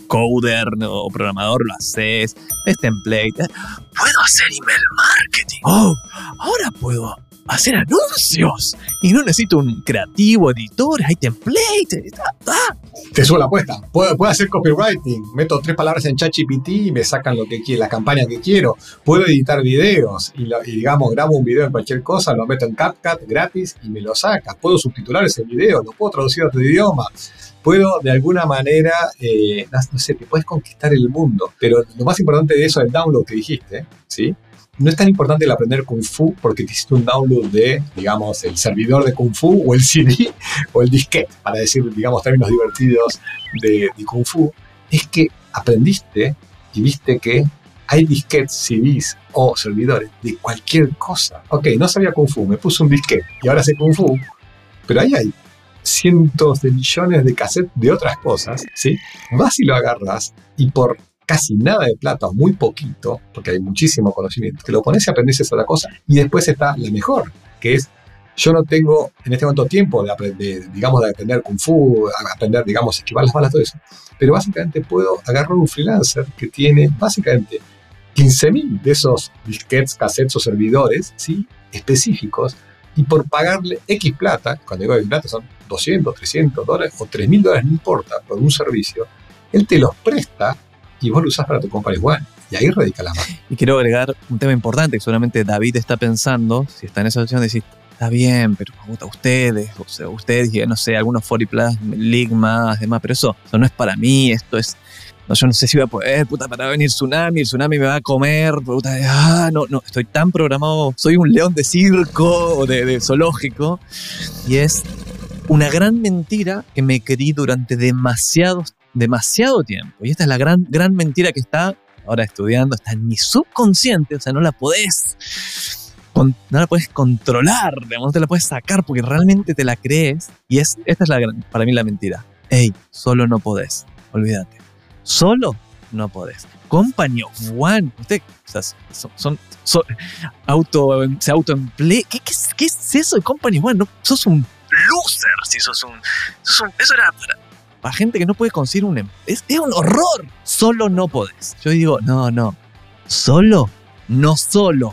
coder no, o programador, lo haces, es template, puedo hacer email marketing, oh, ahora puedo hacer anuncios y no necesito un creativo, editor, hay template, ah, ah.
Te subo la apuesta. Puedo, puedo hacer copywriting. Meto tres palabras en ChatGPT y me sacan lo que quiero, la campaña que quiero. Puedo editar videos y, lo, y, digamos, grabo un video en cualquier cosa, lo meto en CapCut gratis y me lo saca. Puedo subtitular ese video, lo puedo traducir a otro idioma. Puedo, de alguna manera, eh, no, no sé, te puedes conquistar el mundo. Pero lo más importante de eso es el download que dijiste, ¿sí? No es tan importante el aprender Kung Fu porque te hiciste un download de, digamos, el servidor de Kung Fu o el C D o el disquete, para decir, digamos, términos divertidos de, de Kung Fu. Es que aprendiste y viste que hay disquetes, C Ds o servidores de cualquier cosa. Ok, no sabía Kung Fu, me puse un disquete y ahora sé Kung Fu, pero ahí hay cientos de millones de cassettes de otras cosas, ¿sí? Vas y lo agarras y por casi nada de plata o muy poquito, porque hay muchísimo conocimiento, te lo pones y aprendes esa otra cosa. Y después está la mejor, que es, yo no tengo en este momento tiempo de aprender, digamos, de aprender Kung Fu, aprender, digamos, esquivar las balas, todo eso. Pero básicamente puedo agarrar un freelancer que tiene básicamente quince mil de esos disquetes, cassettes o servidores, ¿sí? Específicos, y por pagarle X plata, cuando digo X plata son doscientos, trescientos dólares o tres mil dólares, no importa, por un servicio, él te los presta y vos lo usás para tu Company One. Y ahí radica la mano.
Y quiero agregar un tema importante que seguramente David está pensando, si está en esa situación, de decir, está bien, pero puta, ustedes, o sea, ustedes, no sé, algunos cuatro Plus League más, demás, pero eso, eso no es para mí, esto es, no, yo no sé si voy a poder, puta, para venir tsunami, el tsunami me va a comer, puta, ah, no, no, estoy tan programado, soy un león de circo o de, de zoológico, y es una gran mentira que me creí durante demasiados demasiado tiempo. Y esta es la gran, gran mentira que está ahora estudiando, está en mi subconsciente, o sea, no la podés, con, no la podés controlar, digamos, no te la podés sacar porque realmente te la crees. Y es, esta es la gran, para mí la mentira. Ey, solo no podés, olvídate. Solo no podés. Company of One, usted, o sea, son, son, son auto, se autoemplea. ¿Qué, qué, ¿Qué es eso de Company of One? No, sos un loser si sos un, sos un eso era para para gente que no puede conseguir un... Es, es un horror. Solo no podés. Yo digo, no, no. Solo, no solo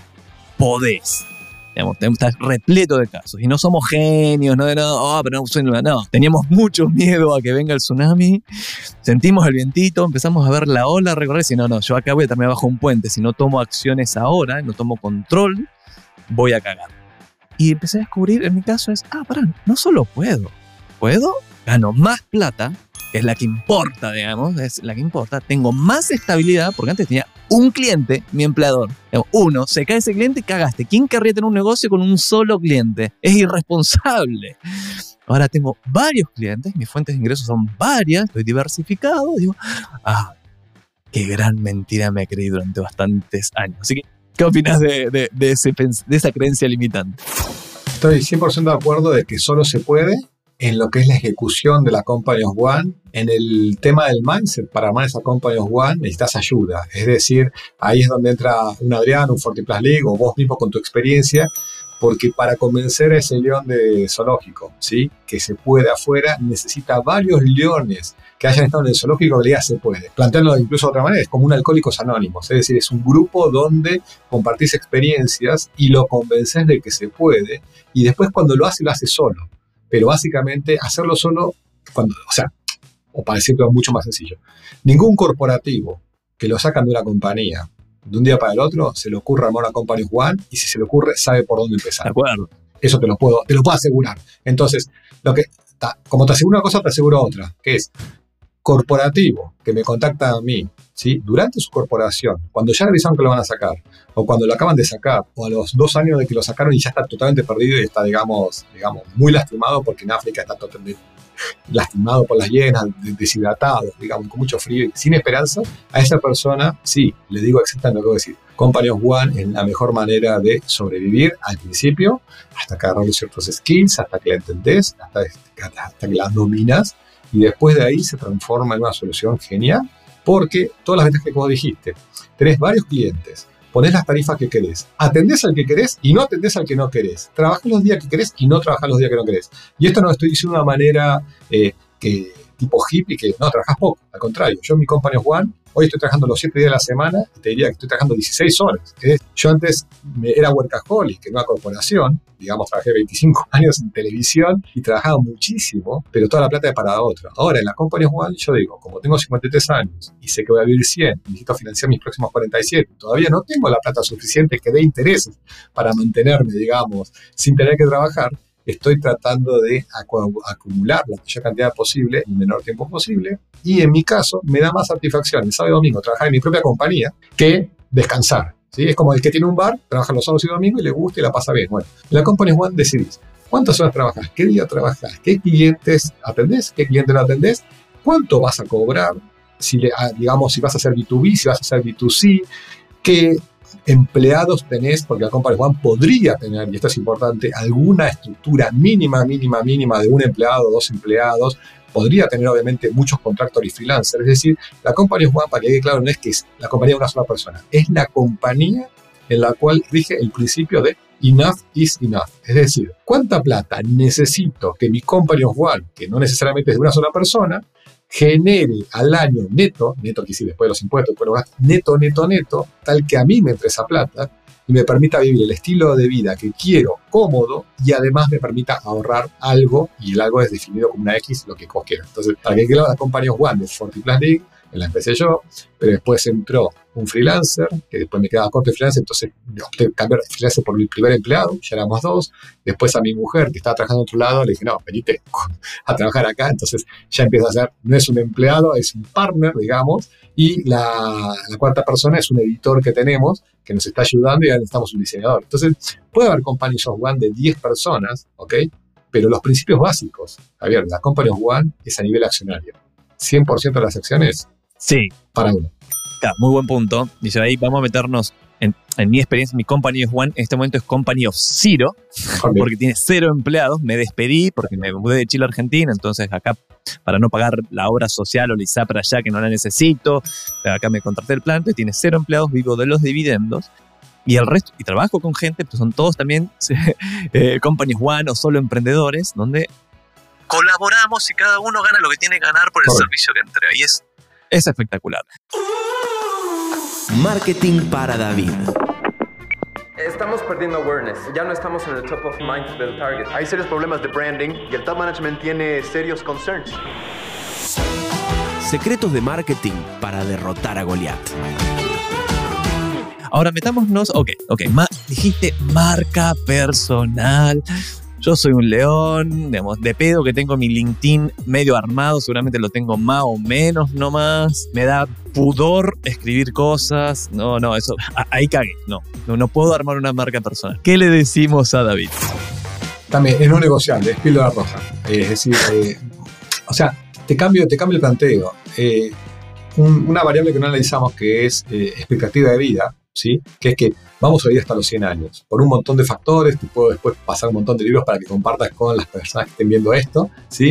podés. Digamos, estás repleto de casos. Y no somos genios, no, no, oh, pero no, no. Teníamos mucho miedo a que venga el tsunami. Sentimos el vientito, empezamos a ver la ola recorrer. Y no, no, yo acá voy a terminar bajo un puente. Si no tomo acciones ahora, no tomo control, voy a cagar. Y empecé a descubrir, en mi caso, es, ah, pará, no solo puedo. ¿Puedo? Gano más plata, que es la que importa, digamos, es la que importa. Tengo más estabilidad, porque antes tenía un cliente, mi empleador. Uno, se cae ese cliente y cagaste. ¿Quién querría tener un negocio con un solo cliente? Es irresponsable. Ahora tengo varios clientes, mis fuentes de ingresos son varias, estoy diversificado. Digo, ah, qué gran mentira me creí durante bastantes años. Así que, ¿qué opinas de, de, de, ese, de esa creencia limitante?
Estoy cien por ciento de acuerdo de que solo se puede en lo que es la ejecución de la Company of One. En el tema del mindset, para armar esa Company of One necesitas ayuda. Es decir, ahí es donde entra un Adrián, un cuatro Plus League o vos mismo con tu experiencia, Porque para convencer a ese león de zoológico, ¿sí?, que se puede afuera, necesita varios leones que hayan estado en el zoológico que le diga se puede. Plantearlo incluso de otra manera, es como un Alcohólicos Anónimos, es decir, es un grupo donde compartís experiencias y lo convences de que se puede, y después cuando lo hace, lo hace solo. Pero básicamente hacerlo solo, cuando, o sea, o para decirlo mucho más sencillo, ningún corporativo que lo sacan de una compañía de un día para el otro se le ocurre armar una Company One, y si se le ocurre sabe por dónde empezar.
De acuerdo.
Eso te lo puedo, te lo puedo asegurar. Entonces, lo que, ta, como te aseguro una cosa, te aseguro otra, que es corporativo que me contacta a mí, ¿sí?, durante su corporación, cuando ya avisaron que lo van a sacar, o cuando lo acaban de sacar, o a los dos años de que lo sacaron y ya está totalmente perdido y está, digamos, digamos muy lastimado, porque en África está totalmente lastimado por las hienas, deshidratado, digamos, con mucho frío y sin esperanza, a esa persona, sí, le digo exactamente lo que voy a decir. Company of One es la mejor manera de sobrevivir al principio, hasta que agarrar ciertos skills, hasta que la entendés, hasta, hasta que la dominas, y después de ahí se transforma en una solución genial, porque todas las ventajas que vos dijiste, tenés varios clientes, ponés las tarifas que querés, atendés al que querés y no atendés al que no querés, trabajás los días que querés y no trabajás los días que no querés. Y esto no lo estoy diciendo de una manera eh, que, tipo hippie, que no, trabajás poco, al contrario, yo en mi Company of One, hoy estoy trabajando los siete días de la semana y te diría que estoy trabajando dieciséis horas. ¿eh? Yo antes me, era workaholic en una corporación, digamos, trabajé veinticinco años en televisión y trabajaba muchísimo, pero toda la plata es para otra. Ahora, en la Company of One, yo digo, como tengo cincuenta y tres años y sé que voy a vivir cien, necesito financiar mis próximos cuarenta y siete, todavía no tengo la plata suficiente que dé intereses para mantenerme, digamos, sin tener que trabajar, estoy tratando de acu- acumular la mayor cantidad posible en el menor tiempo posible, y en mi caso me da más satisfacción el sábado y domingo trabajar en mi propia compañía que descansar, ¿sí? Es como el que tiene un bar, trabaja los sábados y domingos y le gusta y la pasa bien. Bueno, en la Company One decidís cuántas horas trabajás, qué día trabajás, qué clientes atendés, qué clientes no atendés, cuánto vas a cobrar, si le, digamos, si vas a hacer B dos B, si vas a hacer B dos C, qué empleados tenés, porque la Company One podría tener, y esto es importante, alguna estructura mínima, mínima, mínima de un empleado, dos empleados, podría tener obviamente muchos contractors y freelancers, es decir, la Company One, para que quede claro, no es que es la compañía de una sola persona, es la compañía en la cual rige el principio de enough is enough, es decir, ¿cuánta plata necesito que mi Company One, que no necesariamente es de una sola persona, genere al año neto, neto que sí, después de los impuestos, pero neto, neto, neto, tal que a mí me entre esa plata y me permita vivir el estilo de vida que quiero, cómodo, y además me permita ahorrar algo, y el algo es definido como una X, lo que vos quieras. Entonces, para que quede la Company of One de cuarenta Plus League, la empecé yo, pero después entró un freelancer, que después me quedaba corto de freelancer, entonces opté cambiar de freelancer por mi primer empleado, ya éramos dos. Después a mi mujer, que estaba trabajando en otro lado, le dije, no, venite a trabajar acá. Entonces ya empieza a ser, no es un empleado, es un partner, digamos, y la, la cuarta persona es un editor que tenemos, que nos está ayudando, y ahora necesitamos un diseñador. Entonces, puede haber Companies of One de diez personas, ¿ok? Pero los principios básicos, Javier, la Company of One es a nivel accionario. cien por ciento de las acciones
sí,
para uno.
Claro, muy buen punto. Dice ahí, vamos a meternos en, en mi experiencia. Mi Company of One en este momento es Company of Zero, okay, porque tiene cero empleados. Me despedí porque me mudé de Chile a Argentina, entonces acá, para no pagar la obra social o la I S A P R allá, que no la necesito, acá me contraté el plan, tiene cero empleados, vivo de los dividendos. Y el resto, y trabajo con gente, pues son todos también eh, Company of One o solo emprendedores, donde colaboramos y cada uno gana lo que tiene que ganar por el Correcto. servicio que entrega. Y es, es espectacular.
Marketing para David.
Estamos perdiendo awareness. Ya no estamos en el top of mind del target.
Hay serios problemas de branding y el top management tiene serios concerns.
Secretos de marketing para derrotar a Goliat.
Ahora metámonos, ok, ok, ma, dijiste marca personal. Yo soy un león, digamos, de pedo que tengo mi LinkedIn medio armado, seguramente lo tengo más o menos nomás. Me da pudor escribir cosas. No, no, eso, ahí cagué. No, no, no puedo armar una marca personal. ¿Qué le decimos a David?
También es no negociable, es píldora roja. Eh, es decir, eh, o sea, te cambio, te cambio el planteo. Eh, un, una variable que no analizamos que es eh, expectativa de vida, ¿sí? Que es que vamos a vivir hasta los cien años. Por un montón de factores, te puedo después pasar un montón de libros para que compartas con las personas que estén viendo esto, ¿sí?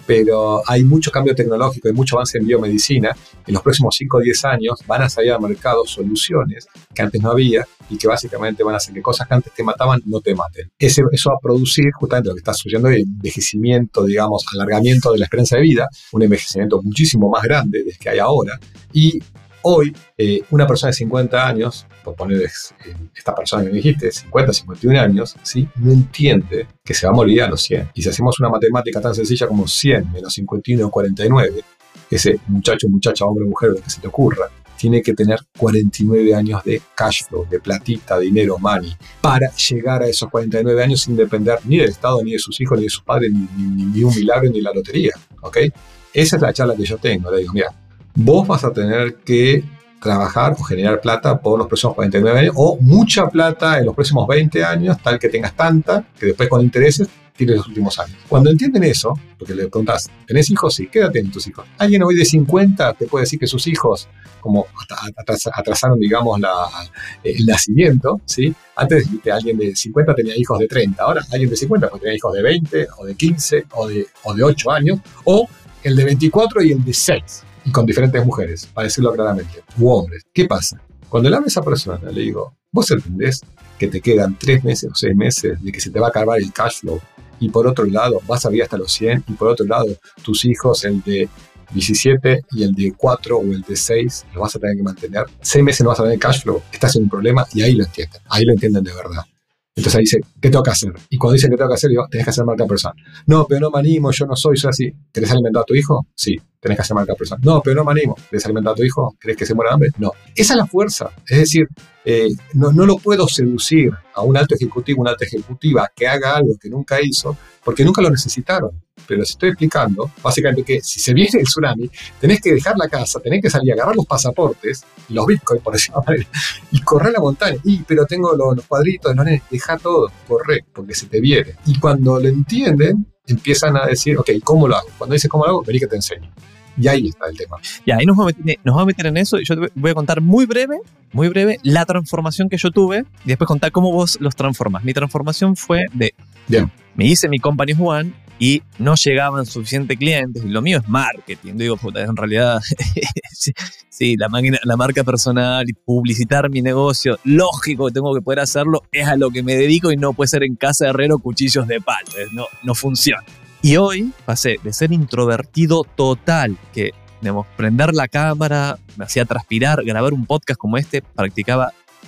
pero hay mucho cambio tecnológico, hay mucho avance en biomedicina. En los próximos cinco o diez años van a salir al mercado soluciones que antes no había y que básicamente van a hacer que cosas que antes te mataban no te maten. Ese, eso va a producir justamente lo que está sucediendo hoy, envejecimiento, digamos, alargamiento de la esperanza de vida, un envejecimiento muchísimo más grande del que hay ahora. Y hoy, eh, una persona de cincuenta años, por poner eh, esta persona que me dijiste, cincuenta, cincuenta y un años, ¿sí? No entiende que se va a morir a los cien. Y si hacemos una matemática tan sencilla como cien menos cincuenta y uno, cuarenta y nueve, ese muchacho, muchacha, hombre, mujer, lo que se te ocurra, tiene que tener cuarenta y nueve años de cash flow, de platita, dinero, money, para llegar a esos cuarenta y nueve años sin depender ni del Estado, ni de sus hijos, ni de sus padres, ni, ni, ni un milagro, ni la lotería. ¿Ok? Esa es la charla que yo tengo. Le digo, mira, vos vas a tener que trabajar o generar plata por los próximos cuarenta y nueve años o mucha plata en los próximos veinte años, tal que tengas tanta que después con intereses tienes los últimos años. Cuando entienden eso, porque le preguntás, ¿tenés hijos? Sí, ¿qué edad tienen tus hijos? Alguien hoy de cincuenta te puede decir que sus hijos, como atrasaron, digamos, la, el nacimiento, ¿sí? Antes de alguien de cincuenta tenía hijos de treinta, ahora alguien de cincuenta pues tenía hijos de veinte o de quince o de, o de ocho años, o el de veinticuatro y el de seis. Y con diferentes mujeres, para decirlo claramente, u hombres. ¿Qué pasa? Cuando le hablo a esa persona, le digo, ¿vos entendés que te quedan tres meses o seis meses de que se te va a acabar el cash flow? Y por otro lado, vas a vivir hasta los cien, y por otro lado, tus hijos, el de diecisiete y el de cuatro o el de seis, los vas a tener que mantener. Seis meses no vas a tener cash flow, estás en un problema y ahí lo entienden, ahí lo entienden de verdad. Entonces ahí dice, ¿qué tengo que hacer? Y cuando dicen que tengo que hacer, digo, tenés que hacer marca personal. No, pero no me animo, yo no soy, soy así. ¿Querés alimentar a tu hijo? Sí, tenés que hacer marca personal. No, pero no me animo. ¿Querés alimentar a tu hijo? ¿Querés que se muera de hambre? No. Esa es la fuerza. Es decir, eh, no, no lo puedo seducir a un alto ejecutivo, una alta ejecutiva que haga algo que nunca hizo, porque nunca lo necesitaron. Pero les estoy explicando, básicamente, que si se viene el tsunami, tenés que dejar la casa, tenés que salir a agarrar los pasaportes, los bitcoins, por decirlo manera, y correr la montaña. Y, pero tengo los, los cuadritos, no, deja todo, corre, porque se te viene. Y cuando lo entienden, empiezan a decir, ok, ¿cómo lo hago? Cuando dices cómo lo hago, vení que te enseño. Y ahí está el tema.
Ya, ahí nos vamos, a meter, nos vamos a meter en eso y yo te voy a contar muy breve, muy breve, la transformación que yo tuve y después contar cómo vos los transformas. Mi transformación fue de...
Bien.
Me hice mi Company One y no llegaban suficientes clientes. Y lo mío es marketing. Digo, puta, en realidad, sí, sí la, máquina, la marca personal y publicitar mi negocio, lógico que tengo que poder hacerlo, es a lo que me dedico y no puede ser en casa de herrero cuchillos de palo. No, no funciona. Y hoy pasé de ser introvertido total, que digamos, prender la cámara, me hacía transpirar, grabar un podcast como este, practicaba,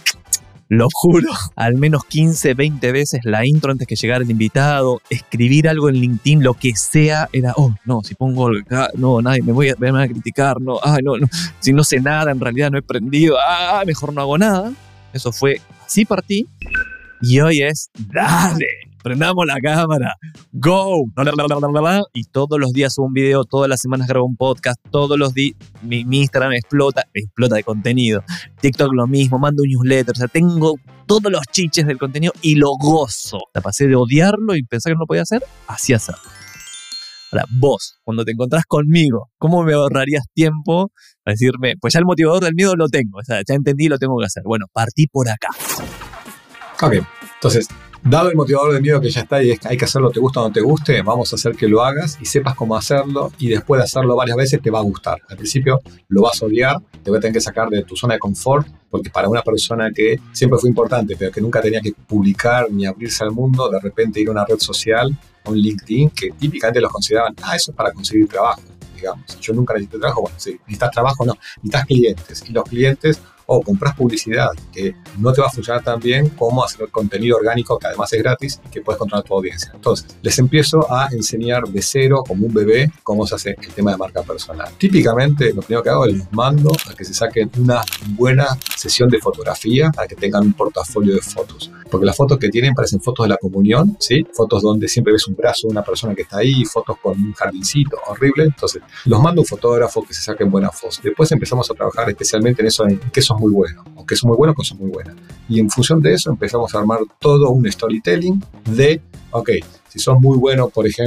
lo juro, al menos quince, veinte veces la intro antes que llegara el invitado, escribir algo en LinkedIn, lo que sea, era, oh, no, si pongo, no, nadie me voy a, me van a criticar, no, ah, no, no, si no sé nada, en realidad no he aprendido, ah, mejor no hago nada. Eso fue, así partí, y hoy es, dale, prendamos la cámara, go, y todos los días subo un video, todas las semanas grabo un podcast, todos los días mi, mi Instagram explota, explota de contenido, TikTok lo mismo, mando un newsletter, o sea, tengo todos los chiches del contenido y lo gozo. La pasé de odiarlo y pensar que no lo podía hacer, así hacerlo. Ahora, vos, cuando te encontrás conmigo, ¿cómo me ahorrarías tiempo para decirme, pues ya el motivador del miedo lo tengo, o sea, ya entendí, lo tengo que hacer? Bueno, partí por acá.
Ok, entonces, dado el motivador de miedo que ya está y es que hay que hacerlo, te gusta o no te guste, vamos a hacer que lo hagas y sepas cómo hacerlo y después de hacerlo varias veces te va a gustar. Al principio lo vas a odiar, te voy a tener que sacar de tu zona de confort, porque para una persona que siempre fue importante, pero que nunca tenía que publicar ni abrirse al mundo, de repente ir a una red social, a un LinkedIn, que típicamente los consideraban, ah, eso es para conseguir trabajo, digamos. Yo nunca necesité trabajo, bueno, sí, necesitas trabajo, no, necesitas clientes. Y los clientes, o compras publicidad, que no te va a funcionar tan bien como hacer contenido orgánico, que además es gratis y que puedes controlar tu audiencia. Entonces, les empiezo a enseñar de cero, como un bebé, cómo se hace el tema de marca personal. Típicamente, lo primero que hago es los mando a que se saquen una buena sesión de fotografía para que tengan un portafolio de fotos. Porque las fotos que tienen parecen fotos de la comunión, ¿sí? Fotos donde siempre ves un brazo de una persona que está ahí, fotos con un jardincito horrible. Entonces, los mando a un fotógrafo que se saquen buenas fotos. Después empezamos a trabajar especialmente en eso, en qué sos muy bueno, o que sos muy bueno, o que sos muy buena. Y en función de eso empezamos a armar todo un storytelling de, ok, si sos muy bueno, por ejemplo,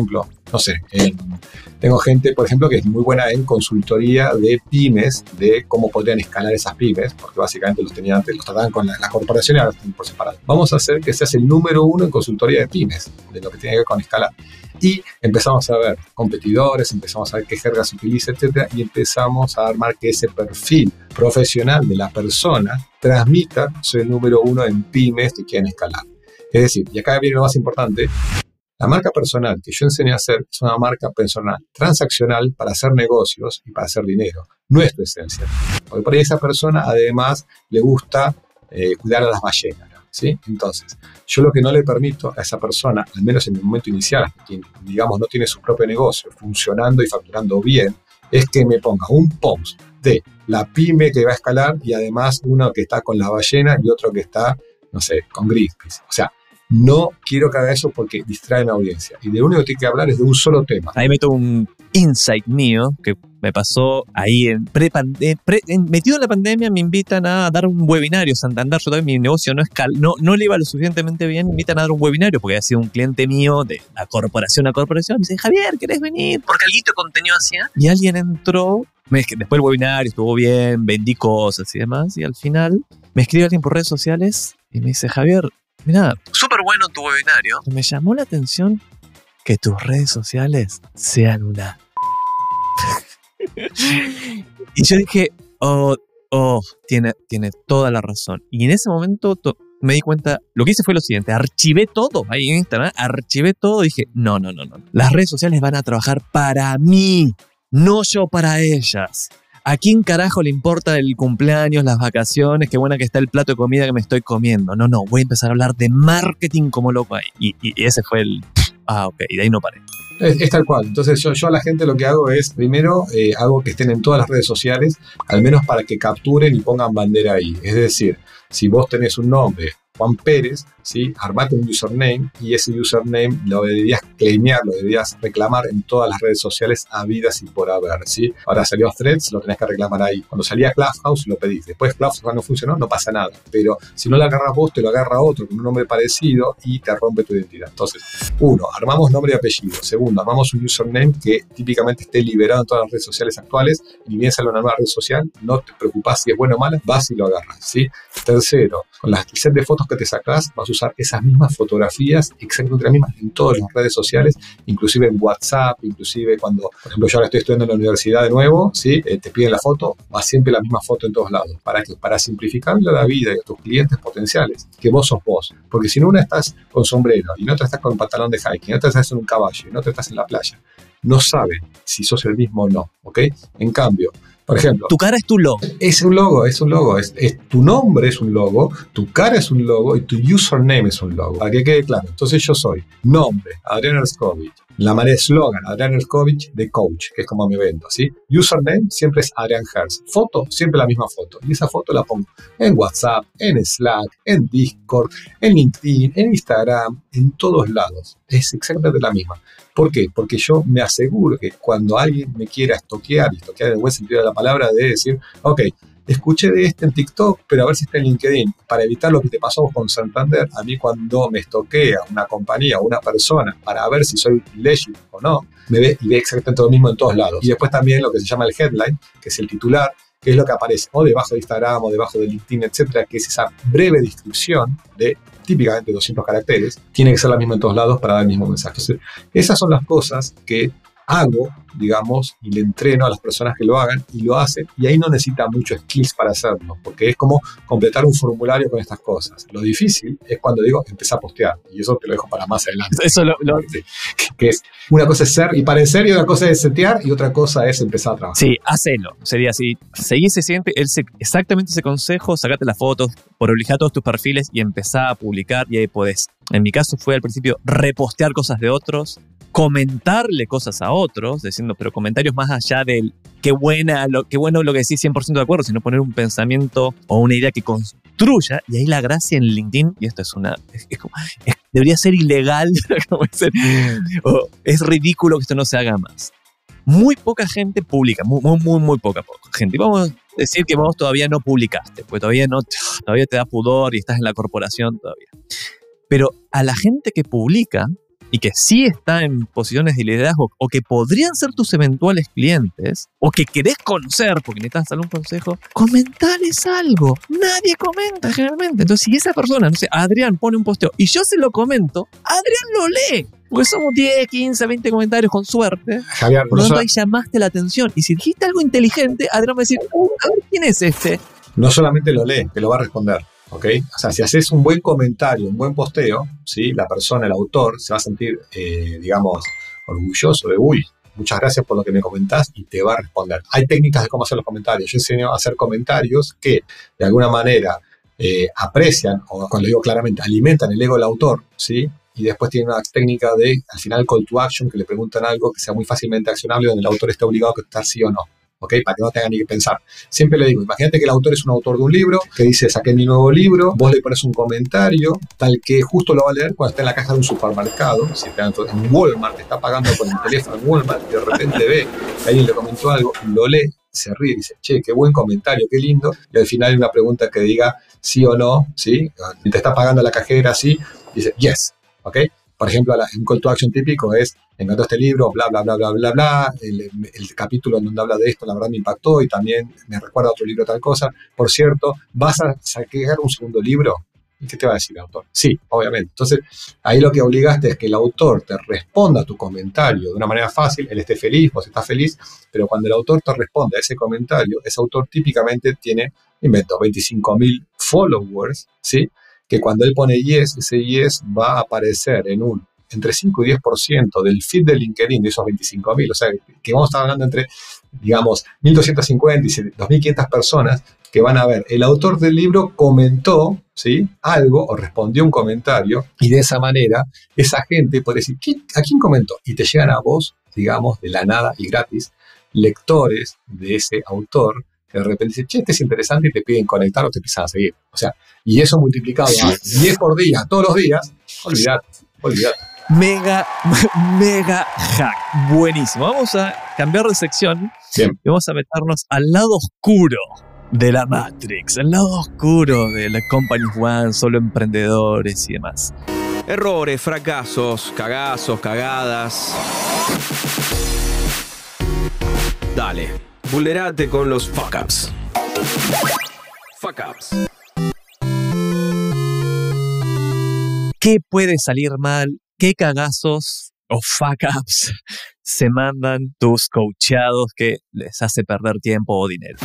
no sé, en, tengo gente, por ejemplo, que es muy buena en consultoría de pymes, de cómo podrían escalar esas pymes, porque básicamente los tenían antes, los trataban con la, la corporación y ahora están por separado. Vamos a hacer que seas el número uno en consultoría de pymes, de lo que tiene que ver con escalar. Y empezamos a ver competidores, empezamos a ver qué jergas utiliza, etcétera, y empezamos a armar que ese perfil profesional de la persona transmita soy el número uno en pymes que quieren escalar. Es decir, y acá viene lo más importante, la marca personal que yo enseñé a hacer es una marca personal transaccional para hacer negocios y para hacer dinero. No es tu esencia. Porque por ahí esa persona además le gusta eh, cuidar a las ballenas, ¿sí? Entonces, yo lo que no le permito a esa persona, al menos en el momento inicial, que digamos no tiene su propio negocio funcionando y facturando bien, es que me ponga un post de la pyme que va a escalar y además uno que está con la ballena y otro que está, no sé, con Greenpeace. O sea, no quiero que haga eso porque distrae a la audiencia. Y de lo único que tiene que hablar es de un solo tema.
Ahí meto un insight mío que me pasó ahí en pre, pre en, metido en la pandemia. Me invitan a dar un webinario Santander. Yo también mi negocio no, escal, no, no le iba lo suficientemente bien. Me invitan a dar un webinario porque ha sido un cliente mío de la corporación a corporación. Me dice, Javier, ¿querés venir? Porque alguito contenido hacía. Y alguien entró. Me, después el webinario estuvo bien, vendí cosas y demás. Y al final me escribe alguien por redes sociales y me dice, Javier, mira, súper bueno tu webinario. Me llamó la atención que tus redes sociales sean una... Y yo dije, oh, oh, tiene, tiene toda la razón. Y en ese momento to- me di cuenta, lo que hice fue lo siguiente, archivé todo ahí en Instagram, archivé todo y dije, no, no, no, no. Las redes sociales van a trabajar para mí, no yo para ellas. ¿A quién carajo le importa el cumpleaños, las vacaciones, qué buena que está el plato de comida que me estoy comiendo? No, no, voy a empezar a hablar de marketing como loco ahí. Y, y ese fue el... Ah, ok, y de ahí no paré.
Es, es tal cual. Entonces yo, yo a la gente lo que hago es, primero, eh, hago que estén en todas las redes sociales, al menos para que capturen y pongan bandera ahí. Es decir, si vos tenés un nombre, Juan Pérez, ¿sí? Armate un username y ese username lo deberías claimear, lo deberías reclamar en todas las redes sociales habidas y por haber, ¿sí? Ahora salió Threads, lo tenés que reclamar ahí. Cuando salía Clubhouse, lo pedís. Después Clubhouse no funcionó, no pasa nada. Pero si no lo agarras vos, te lo agarra otro con un nombre parecido y te rompe tu identidad. Entonces, uno, armamos nombre y apellido. Segundo, armamos un username que típicamente esté liberado en todas las redes sociales actuales. Y bien sale una nueva red social, no te preocupás si es bueno o mala, vas y lo agarras, ¿sí? Tercero, con las set de fotos que te sacás, vas a usar esas mismas fotografías, exactamente las mismas en todas las redes sociales, inclusive en WhatsApp, inclusive cuando, por ejemplo, yo ahora estoy estudiando en la universidad de nuevo, ¿sí? Eh, te piden la foto, va siempre la misma foto en todos lados. ¿Para qué? Para simplificarle la vida a tus clientes potenciales, que vos sos vos. Porque si no una estás con sombrero, y no otra estás con pantalón de hiking, y otra estás en un caballo, y no otra estás en la playa, no saben si sos el mismo o no, ¿ok? En cambio, por ejemplo,
tu cara es tu logo.
Es un logo, es un logo. Es, es, tu nombre es un logo, tu cara es un logo y tu username es un logo. Para que quede claro. Entonces yo soy nombre, Adrián Erskovich. La manera de eslogan, Adrián Erskovich de coach, que es como me vendo, ¿sí? Username siempre es Adrián Herz. Foto, siempre la misma foto. Y esa foto la pongo en WhatsApp, en Slack, en Discord, en LinkedIn, en Instagram, en todos lados. Es exactamente la misma. ¿Por qué? Porque yo me aseguro que cuando alguien me quiera estoquear, y estoquear en el buen sentido de la palabra, de decir, ok, escuché de este en TikTok, pero a ver si está en LinkedIn. Para evitar lo que te pasó con Santander, a mí cuando me estoquea una compañía o una persona para ver si soy legit o no, me ve y ve exactamente lo mismo en todos lados. Y después también lo que se llama el headline, que es el titular, que es lo que aparece o debajo de Instagram o debajo de LinkedIn, etcétera, que es esa breve descripción de típicamente doscientos caracteres, tiene que ser la misma en todos lados para dar el mismo mensaje. Entonces, esas son las cosas que hago, digamos, y le entreno a las personas que lo hagan y lo hacen, y ahí no necesita mucho skills para hacerlo, porque es como completar un formulario con estas cosas. Lo difícil es cuando digo, empezá a postear, y eso te lo dejo para más adelante.
Eso lo, lo...
Que es, una cosa es ser y parecer, y otra cosa es setear, y otra cosa es empezar a trabajar.
Sí, hacelo. Sería así, seguí ese siguiente, ese, exactamente ese consejo, sacate las fotos, prolijar todos tus perfiles y empezá a publicar, y ahí podés. En mi caso fue al principio repostear cosas de otros, comentarle cosas a otros, diciendo, pero comentarios más allá del qué buena, lo, qué bueno lo que decís, cien por ciento de acuerdo, sino poner un pensamiento o una idea que construya. Y ahí la gracia en LinkedIn, y esto es una, es, es como, es, debería ser ilegal, como ser, o es ridículo que esto no se haga más. Muy poca gente publica, muy, muy, muy, muy poca, poca gente. Y vamos a decir que vos todavía no publicaste, porque todavía, no, todavía te da pudor y estás en la corporación todavía. Pero a la gente que publica, y que sí está en posiciones de liderazgo o que podrían ser tus eventuales clientes o que querés conocer porque necesitas darle un consejo, comentales algo. Nadie comenta generalmente. Entonces, si esa persona, no sé, Adrián pone un posteo y yo se lo comento, Adrián lo lee. Porque somos diez, quince, veinte comentarios con suerte.
Javier,
por lo tanto,
so-
ahí llamaste la atención. Y si dijiste algo inteligente, Adrián va a decir, uh, a ver, ¿quién es este?
no solamente lo lee, te lo va a responder. ¿Ok? O sea, si haces un buen comentario, un buen posteo, ¿sí? La persona, el autor, se va a sentir, eh, digamos, orgulloso de, uy, muchas gracias por lo que me comentás, y te va a responder. Hay técnicas de cómo hacer los comentarios. Yo enseño a hacer comentarios que, de alguna manera, eh, aprecian, o cuando digo claramente, alimentan el ego del autor, ¿sí? Y después tienen una técnica de, al final, call to action, que le preguntan algo que sea muy fácilmente accionable, donde el autor esté obligado a contestar sí o no. ¿Ok? Para que no tenga ni que pensar. Siempre le digo, imagínate que el autor es un autor de un libro, que dice, saqué mi nuevo libro, vos le pones un comentario, tal que justo lo va a leer cuando está en la caja de un supermercado, si está en Walmart, está pagando con el teléfono en Walmart, y de repente ve que alguien le comentó algo, lo lee, se ríe y dice, che, qué buen comentario, qué lindo, y al final hay una pregunta que diga sí o no, ¿sí? Si te está pagando la cajera, sí, dice, yes, ¿ok? Por ejemplo, un call to action típico es, me encantó este libro, bla, bla, bla, bla, bla, bla, el, el capítulo en donde habla de esto, la verdad me impactó y también me recuerda a otro libro, tal cosa. Por cierto, ¿vas a sacar un segundo libro? ¿Y qué te va a decir el autor? Sí, obviamente. Entonces, ahí lo que obligaste es que el autor te responda a tu comentario de una manera fácil, él esté feliz, vos estás feliz, pero cuando el autor te responde a ese comentario, ese autor típicamente tiene, invento, veinticinco mil followers, ¿sí? Que cuando él pone yes, ese yes va a aparecer en un entre cinco y diez por ciento del feed de LinkedIn de esos veinticinco mil, o sea, que vamos a estar hablando entre, digamos, mil doscientas cincuenta y dos mil quinientas personas que van a ver, el autor del libro comentó, ¿sí? Algo o respondió un comentario, y de esa manera esa gente puede decir, ¿a quién comentó? Y te llegan a vos, digamos, de la nada y gratis, lectores de ese autor, que de repente dicen, che, este es interesante, y te piden conectar o te empiezan a seguir. O sea, y eso multiplicado a diez por día, todos los días, olvidate, olvidate.
Mega, mega hack. Buenísimo. Vamos a cambiar de sección.
Bien.
Y vamos a meternos al lado oscuro de la Matrix, al lado oscuro de la Company One, solo emprendedores y demás.
Errores, fracasos, cagazos, cagadas. Dale, vulnerate con los fuck-ups. Fuck-ups.
¿Qué puede salir mal? ¿Qué cagazos o fuck-ups se mandan tus coachados que les hace perder tiempo o dinero?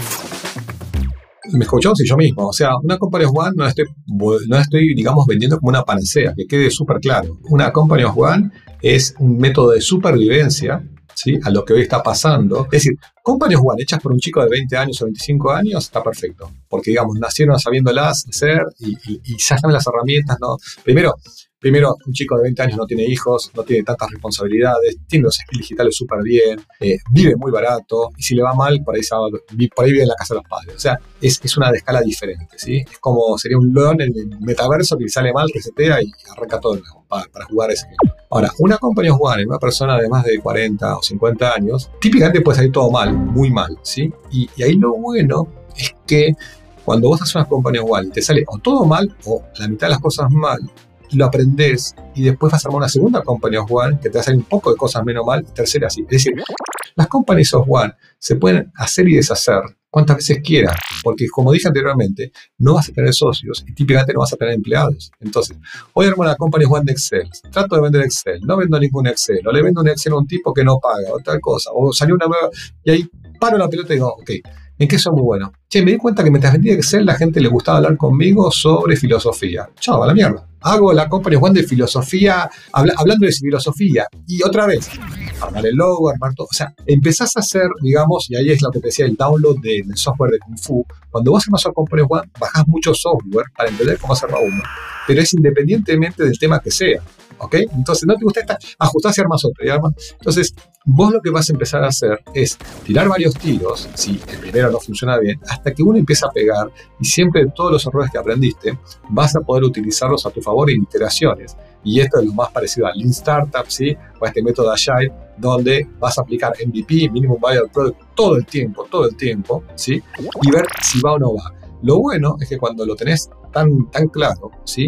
Me escuchamos y yo mismo. O sea, una Company of One no la estoy, no la estoy, digamos, vendiendo como una panacea, que quede súper claro. Una Company of One es un método de supervivencia, ¿sí? A lo que hoy está pasando. Es decir, Company of One hechas por un chico de veinte años o veinticinco años está perfecto. Porque, digamos, nacieron sabiéndolas hacer y, y, y sacan las herramientas, ¿no? Primero, Primero, un chico de veinte años no tiene hijos, no tiene tantas responsabilidades, tiene los skills digitales súper bien, eh, vive muy barato, y si le va mal, por ahí, se va, por ahí vive en la casa de los padres. O sea, es, es una de escala diferente, ¿sí? Es como sería un león en el metaverso que sale mal, resetea y arranca todo de nuevo para, para jugar ese game. Ahora, una Company of One en una persona de más de cuarenta o cincuenta años, típicamente puede salir todo mal, muy mal, ¿sí? Y, y ahí lo bueno es que cuando vos haces una Company of One y te sale o todo mal o la mitad de las cosas mal, lo aprendés y después vas a armar una segunda Company of One que te va a salir un poco de cosas menos mal, y tercera así. Es decir, las Companies of One se pueden hacer y deshacer cuantas veces quieras, porque como dije anteriormente, no vas a tener socios y típicamente no vas a tener empleados. Entonces, hoy armo una Company of One de Excel, trato de vender Excel, no vendo ningún Excel, o le vendo un Excel a un tipo que no paga, o tal cosa, o salió una nueva, y ahí paro la pelota y digo, ok, ¿en qué soy muy bueno? Che, me di cuenta que mientras vendía Excel la gente le gustaba hablar conmigo sobre filosofía. Chao, a la mierda. Hago la Company of One de filosofía, habla, hablando de filosofía. Y otra vez, armar el logo, armar todo. O sea, empezás a hacer, digamos, y ahí es lo que te decía, el download de, del software de Kung Fu. Cuando vos armas una Company of One, bajás mucho software para entender cómo hacerlo uno. Pero es independientemente del tema que sea. ¿Ok? Entonces, no te gusta esta, ajustás y armas otra. Y armas. Entonces, vos lo que vas a empezar a hacer es tirar varios tiros, si el primero no funciona bien, hasta que uno empieza a pegar, y siempre todos los errores que aprendiste vas a poder utilizarlos a tu favor en iteraciones. Y esto es lo más parecido al Lean Startup, ¿sí? O a este método Agile, donde vas a aplicar M V P, Minimum Viable Product, todo el tiempo, todo el tiempo, ¿sí? Y ver si va o no va. Lo bueno es que cuando lo tenés tan, tan claro, ¿sí?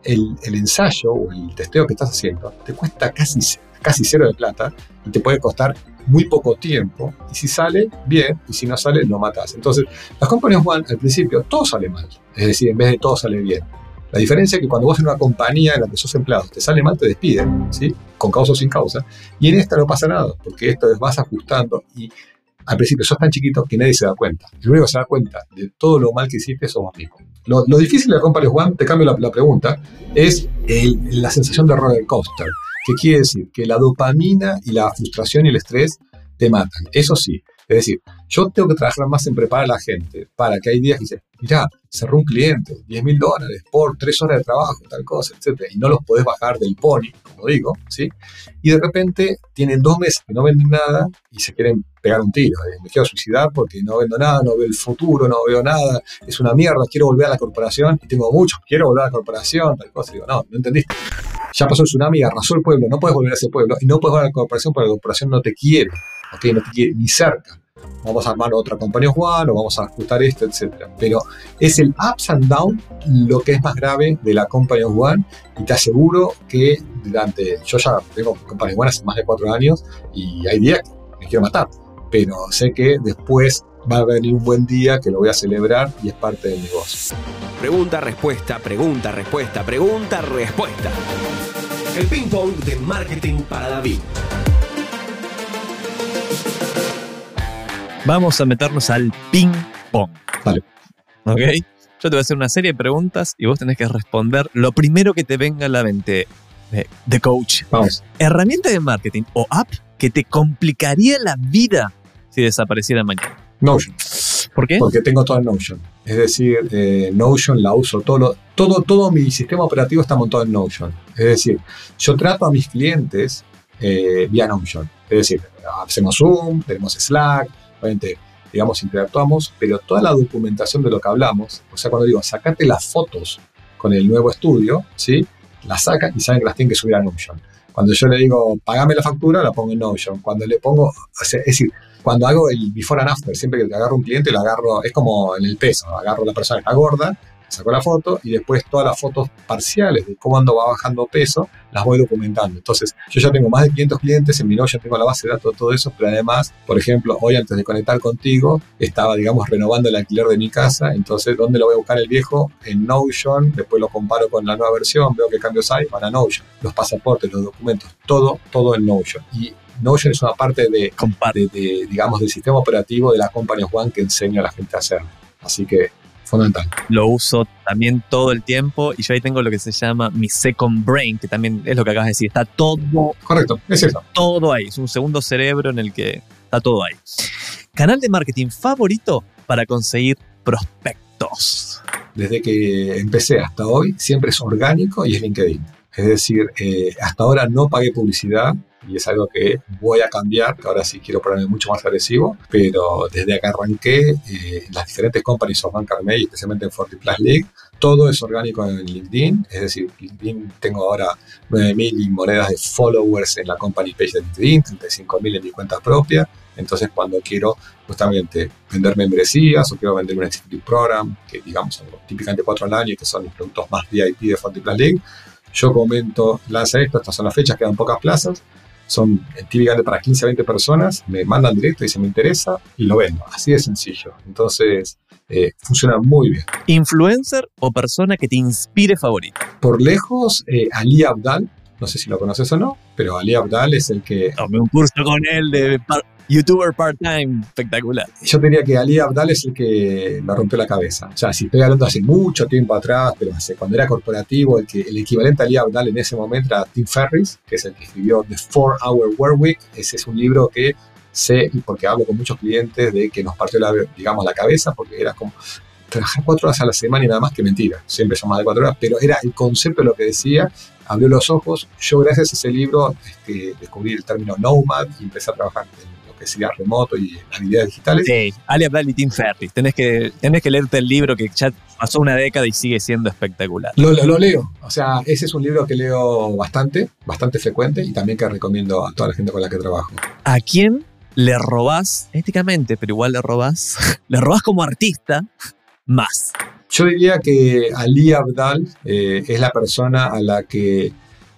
el, el ensayo o el testeo que estás haciendo te cuesta casi, casi cero de plata y te puede costar muy poco tiempo. Y si sale, bien, y si no sale, lo matas. Entonces, las Company of One, al principio, todo sale mal. Es decir, en vez de todo sale bien. La diferencia es que cuando vos en una compañía en la que sos empleado te sale mal, te despiden, ¿sí? Con causa o sin causa. Y en esta no pasa nada, porque esto es vas ajustando y al principio sos tan chiquito que nadie se da cuenta. El único que se da cuenta de todo lo mal que hiciste sos vos mismo. Lo, lo difícil de la Company of One, te cambio la, la pregunta, es el, la sensación de roller coaster. ¿Qué quiere decir? Que la dopamina y la frustración y el estrés te matan. Eso sí. Es decir, yo tengo que trabajar más en preparar a la gente para que hay días que dicen, mirá, cerró un cliente, diez mil dólares por tres horas de trabajo, tal cosa, etcétera. Y no los podés bajar del pony, como digo, ¿sí? Y de repente tienen dos meses que no venden nada y se quieren pegar un tiro. Me quiero suicidar porque no vendo nada, no veo el futuro, no veo nada, es una mierda, quiero volver a la corporación y tengo muchos, quiero volver a la corporación, tal cosa. Y digo, no, no entendiste. Ya pasó el tsunami y arrasó el pueblo, no puedes volver a ese pueblo y no puedes volver a la corporación porque la corporación no te quiere, ¿ok? No te quiere ni cerca. Vamos a armar otra Company of One o vamos a ajustar esto, etcétera. Pero es el ups and down lo que es más grave de la Company of One y te aseguro que durante, yo ya tengo Company of One hace más de cuatro años y hay días que me quiero matar, pero sé que después va a venir un buen día que lo voy a celebrar y es parte del negocio.
Pregunta, respuesta, pregunta, respuesta, pregunta, respuesta. El ping pong de marketing para David.
Vamos a meternos al ping pong.
Vale.
¿Ok? Yo te voy a hacer una serie de preguntas y vos tenés que responder lo primero que te venga a la mente. De, de coach.
Vamos.
Herramienta de marketing o app que te complicaría la vida si desapareciera mañana.
Notion.
¿Por qué?
Porque tengo todo en Notion. Es decir, eh, Notion la uso, todo, lo, todo, todo mi sistema operativo está montado en Notion. Es decir, yo trato a mis clientes eh, vía Notion. Es decir, hacemos Zoom, tenemos Slack, obviamente, digamos, interactuamos, pero toda la documentación de lo que hablamos, o sea, cuando digo, sacate las fotos con el nuevo estudio, ¿sí? Las sacan y saben que las tienen que subir a Notion. Cuando yo le digo, pagame la factura, la pongo en Notion. Cuando le pongo, o sea, es decir, cuando hago el before and after, siempre que agarro un cliente, lo agarro, es como en el peso, agarro a la persona que está gorda, saco la foto y después todas las fotos parciales de cómo ando va bajando peso, las voy documentando. Entonces, yo ya tengo más de quinientos clientes, en mi Notion tengo la base de datos de todo eso, pero además, por ejemplo, hoy antes de conectar contigo, estaba, digamos, renovando el alquiler de mi casa, entonces, ¿dónde lo voy a buscar el viejo? En Notion, después lo comparo con la nueva versión, veo qué cambios hay, van a Notion. Los pasaportes, los documentos, todo, todo en Notion. Y Notion es una parte de, de, de, digamos, del sistema operativo de la Company of One que enseña a la gente a hacer. Así que, fundamental.
Lo uso también todo el tiempo y yo ahí tengo lo que se llama mi second brain, que también es lo que acabas de decir. Está todo...
Correcto, es eso.
Todo ahí. Es un segundo cerebro en el que está todo ahí. Canal de marketing favorito para conseguir prospectos.
Desde que empecé hasta hoy, siempre es orgánico y es LinkedIn. Es decir, eh, hasta ahora no pagué publicidad y es algo que voy a cambiar, que ahora sí quiero ponerme mucho más agresivo, pero desde que arranqué, eh, las diferentes companies of Bank Armey, especialmente en cuarenta Plus League, todo es orgánico en LinkedIn, es decir, LinkedIn tengo ahora nueve mil monedas de followers en la company page de LinkedIn, treinta y cinco mil en mi cuenta propia, entonces cuando quiero justamente vender membresías o quiero vender un Executive Program, que digamos algo típicamente cuatro al año, que son los productos más V I P de cuarenta Plus League, yo comento, lanza esto, estas son las fechas, quedan pocas plazas, son típicamente para quince a veinte personas, me mandan directo y se me interesa y lo vendo, así de sencillo. Entonces, eh, funciona muy bien.
¿Influencer o persona que te inspire favorito?
Por lejos, eh, Ali Abdaal, no sé si lo conoces o no, pero Ali Abdaal es el que...
Tomé un curso con él de par- YouTuber part-time, espectacular.
Yo diría que Ali Abdaal es el que me rompió la cabeza. O sea, si estoy hablando hace mucho tiempo atrás, pero hace, cuando era corporativo, el, que, el equivalente a Ali Abdaal en ese momento era Tim Ferriss, que es el que escribió The four hour Work Week. Ese es un libro que sé, y porque hablo con muchos clientes, de que nos partió la, digamos, la cabeza, porque era como trabajar cuatro horas a la semana y nada más, que mentira. Siempre son más de cuatro horas, pero era el concepto de lo que decía. Abrió los ojos. Yo, gracias a ese libro, este, descubrí el término nomad y empecé a trabajar en que sería remoto y habilidades digitales.
Sí, Ali Abdaal y Tim Ferriss. Tenés que, tenés que leerte el libro que ya pasó una década y sigue siendo espectacular.
Lo, lo, lo leo. O sea, ese es un libro que leo bastante, bastante frecuente y también que recomiendo a toda la gente con la que trabajo.
¿A quién le robás, éticamente, pero igual le robás, le robás como artista, más?
Yo diría que Ali Abdaal eh, es la persona a la que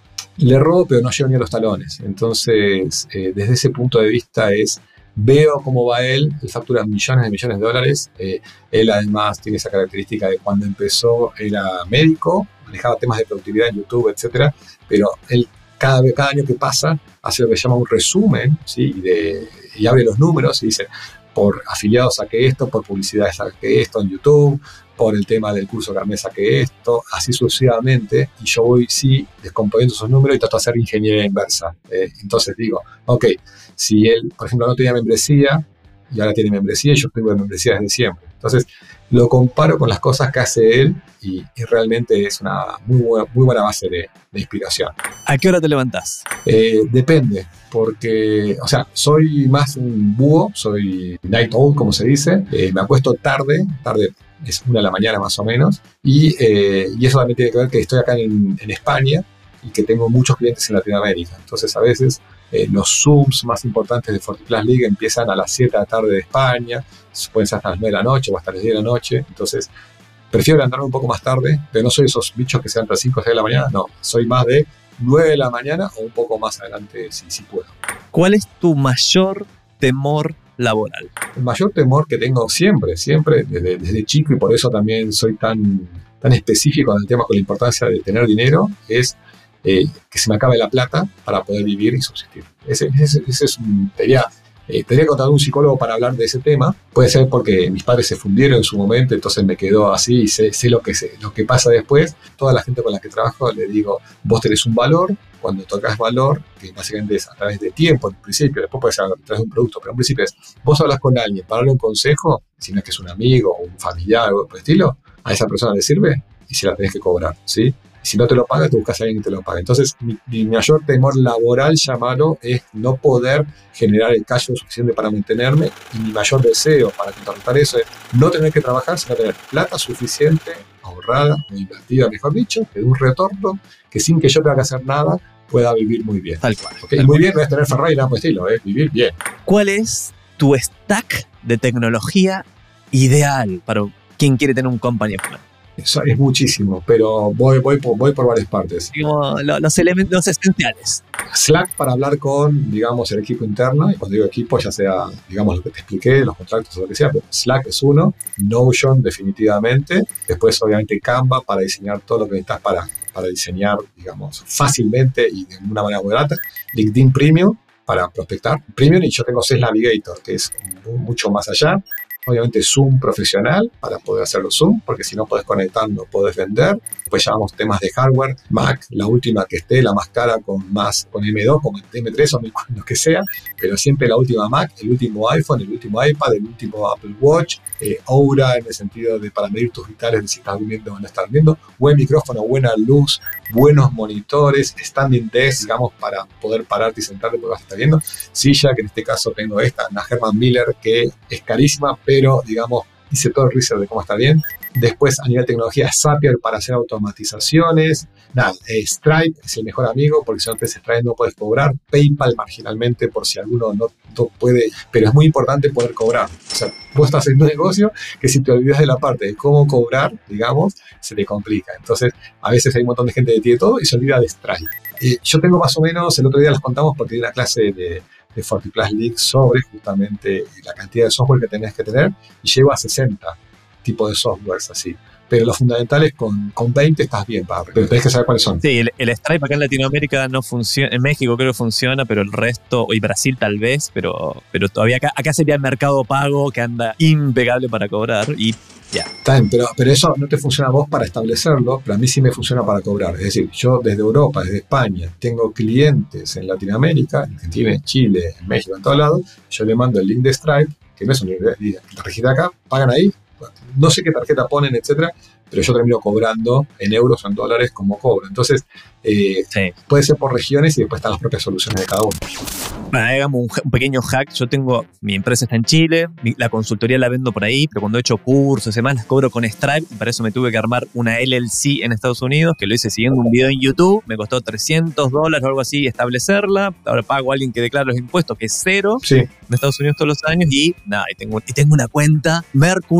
le robo, pero no llego ni a los talones. Entonces, eh, desde ese punto de vista es, veo cómo va él, él factura millones de millones de dólares. Eh, él además tiene esa característica de cuando empezó era médico, manejaba temas de productividad en YouTube, etcétera, pero él cada, cada año que pasa hace lo que llama un resumen, ¿sí? y, de, y abre los números y dice, por afiliados saqué esto, por publicidad saqué esto en YouTube, por el tema del curso que armé saqué esto, así sucesivamente, y yo voy, sí, descomponiendo esos números y trato de hacer ingeniería inversa. Eh, entonces digo, ok, si él, por ejemplo, no tenía membresía, y ahora tiene membresía, y yo tengo membresía desde siempre. Entonces, lo comparo con las cosas que hace él, y, y realmente es una muy buena, muy buena base de, de inspiración.
¿A qué hora te levantás?
Eh, depende, porque, o sea, soy más un búho, soy night owl, como se dice, eh, me acuesto tarde, tarde es una de la mañana más o menos, y, eh, y eso también tiene que ver que estoy acá en, en España y que tengo muchos clientes en Latinoamérica. Entonces, a veces eh, los Zooms más importantes de FortiPlus League empiezan a las siete de la tarde de España, pueden ser hasta las nueve de la noche o hasta las diez de la noche. Entonces, prefiero levantarme un poco más tarde, pero no soy esos bichos que se levantan a las cinco o seis de la mañana, no, soy más de nueve de la mañana o un poco más adelante si, si puedo.
¿Cuál es tu mayor temor laboral?
El mayor temor que tengo siempre, siempre, desde, desde chico, y por eso también soy tan, tan específico en el tema con la importancia de tener dinero, es eh, que se me acabe la plata para poder vivir y subsistir. Ese, ese, ese es un... Tenía, eh, tenía que contratar a un psicólogo para hablar de ese tema. Puede ser porque mis padres se fundieron en su momento, entonces me quedó así y sé, sé, lo, que sé lo que pasa después. Toda la gente con la que trabajo le digo, vos tenés un valor. Cuando tocas valor, que básicamente es a través de tiempo, en principio, después puede ser a través de un producto, pero en principio es, vos hablas con alguien para darle un consejo, si no es que es un amigo o un familiar o algo por el estilo, a esa persona le sirve y se la tenés que cobrar, ¿sí? Y si no te lo paga, te buscas a alguien que te lo pague. Entonces, mi, mi mayor temor laboral, llamarlo, es no poder generar el cash flow suficiente para mantenerme, y mi mayor deseo para contrarrestar eso es no tener que trabajar, sino tener plata suficiente, ahorrada o invertida, mejor dicho, que de un retorno que sin que yo tenga que hacer nada, pueda vivir muy bien.
Tal cual.
¿Okay?
Tal
Muy
cual.
bien no es tener Ferrari, nada por el estilo, es vivir bien.
¿Cuál es tu stack de tecnología ideal para quien quiere tener un company plan?
Eso es muchísimo, pero voy, voy, por, voy por varias partes.
Digamos, lo- los elementos esenciales.
Slack para hablar con, digamos, el equipo interno, y cuando digo equipo, ya sea, digamos, lo que te expliqué, los contratos o lo que sea, pero Slack es uno, Notion definitivamente, después obviamente Canva para diseñar todo lo que necesitas para, para diseñar, digamos, fácilmente y de una manera muy barata, LinkedIn Premium para prospectar, Premium, y yo tengo Sales Navigator, que es mucho más allá. Obviamente Zoom profesional para poder hacerlo Zoom, porque si no podés conectar no podés vender. Después llevamos temas de hardware, Mac, la última que esté, la más cara con más con M dos, con M tres o lo que sea, pero siempre la última Mac, el último iPhone, el último iPad, el último Apple Watch, eh, Aura en el sentido de para medir tus vitales de si estás durmiendo o no estás durmiendo, buen micrófono, buena luz, buenos monitores, standing desk, digamos, para poder pararte y sentarte porque vas a estar viendo. Silla, que en este caso tengo esta, una Herman Miller, que es carísima, pero, digamos, hice todo el research de cómo está bien. Después, a nivel de tecnología, Zapier para hacer automatizaciones. Nada, eh, Stripe es el mejor amigo, porque si no te Stripe no puedes cobrar. PayPal marginalmente, por si alguno no, no puede, pero es muy importante poder cobrar. O sea, vos estás haciendo un negocio que si te olvidas de la parte de cómo cobrar, digamos, se te complica. Entonces, a veces hay un montón de gente que tiene todo y se olvida de Stripe. Eh, yo tengo más o menos, el otro día las contamos porque di una clase de, de FortiPlus League sobre justamente la cantidad de software que tenés que tener, y llego a sesenta tipos de softwares así. Pero lo fundamental es con, con veinte estás bien, padre. Pero tenés que saber cuáles son.
Sí, el, el Stripe acá en Latinoamérica no funciona, en México creo que funciona, pero el resto, y Brasil tal vez, pero, pero todavía acá, acá sería el Mercado Pago que anda impecable para cobrar y ya.
Está bien, pero, pero eso no te funciona a vos para establecerlo, pero a mí sí me funciona para cobrar. Es decir, yo desde Europa, desde España, tengo clientes en Latinoamérica, en Argentina, en Chile, en México, en todos lados. Yo le mando el link de Stripe, que no es un link de la tarjeta acá, pagan ahí. No sé qué tarjeta ponen, etcétera, pero yo termino cobrando en euros o en dólares como cobro. Entonces, eh,
Sí.
puede ser por regiones y después están las propias soluciones de cada uno.
Bueno, hagamos un, un pequeño hack. Yo tengo, mi empresa está en Chile, mi- la consultoría la vendo por ahí, pero cuando he hecho cursos y demás, las cobro con Stripe, y para eso me tuve que armar una L L C en Estados Unidos, que lo hice siguiendo un video en YouTube, me costó trescientos dólares o algo así establecerla, ahora pago a alguien que declara los impuestos, que es cero,
Sí,
en Estados Unidos todos los años, y nada, y tengo, y tengo una cuenta Mercury,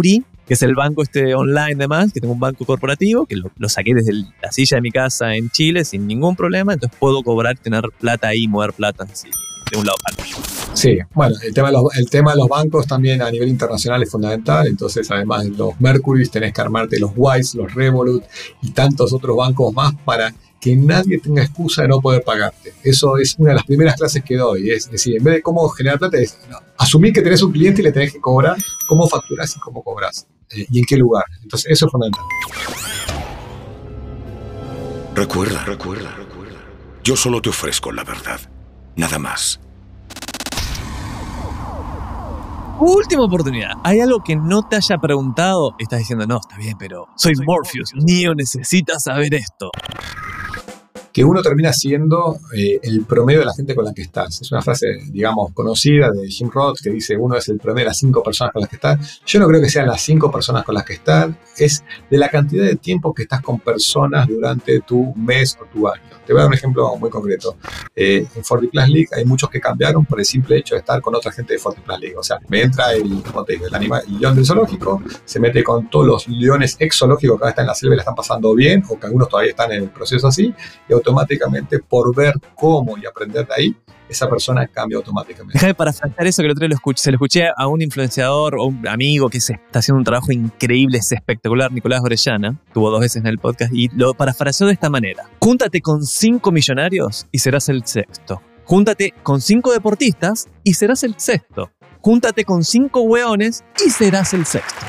que es el banco este online además, que tengo un banco corporativo, que lo, lo saqué desde el- la silla de mi casa en Chile sin ningún problema, entonces puedo cobrar, tener plata ahí, mover plata así, de un lado para otro.
Sí, bueno, el tema, de los, el tema de los bancos también a nivel internacional es fundamental. Entonces, además de los Mercury, tenés que armarte los Wise, los Revolut y tantos otros bancos más para que nadie tenga excusa de no poder pagarte. Eso es una de las primeras clases que doy. Es decir, en vez de cómo generar plata, es no, asumir que tenés un cliente y le tenés que cobrar, cómo facturás y cómo cobras. Eh, y en qué lugar. Entonces, eso es fundamental.
Recuerda, recuerda, recuerda. Yo solo te ofrezco la verdad. Nada más.
Última oportunidad. ¿Hay algo que no te haya preguntado? Estás diciendo, no, está bien, pero soy Morpheus. Neo necesita saber esto.
Que uno termina siendo eh, el promedio de la gente con la que estás. Es una frase, digamos, conocida de Jim Roth que dice uno es el promedio de las cinco personas con las que estás. Yo no creo que sean las cinco personas con las que estás, es de la cantidad de tiempo que estás con personas durante tu mes o tu año. Te voy a dar un ejemplo muy concreto. Eh, en cuarenta Plus League hay muchos que cambiaron por el simple hecho de estar con otra gente de cuarenta Plus League. O sea, me entra el, como te digo, el, animal, el león del zoológico, se mete con todos los leones ex zoológicos que ahora están en la selva y la están pasando bien, o que algunos todavía están en el proceso así, y automáticamente por ver cómo y aprender de ahí, esa persona cambia automáticamente.
Déjame parafrasear eso que el otro día lo escuché. Se lo escuché a un influenciador o un amigo que se está haciendo un trabajo increíble, es espectacular, Nicolás Orellana, tuvo dos veces en el podcast, y lo parafraseó de esta manera. Júntate con cinco millonarios y serás el sexto. Júntate con cinco deportistas y serás el sexto. Júntate con cinco hueones y serás el sexto.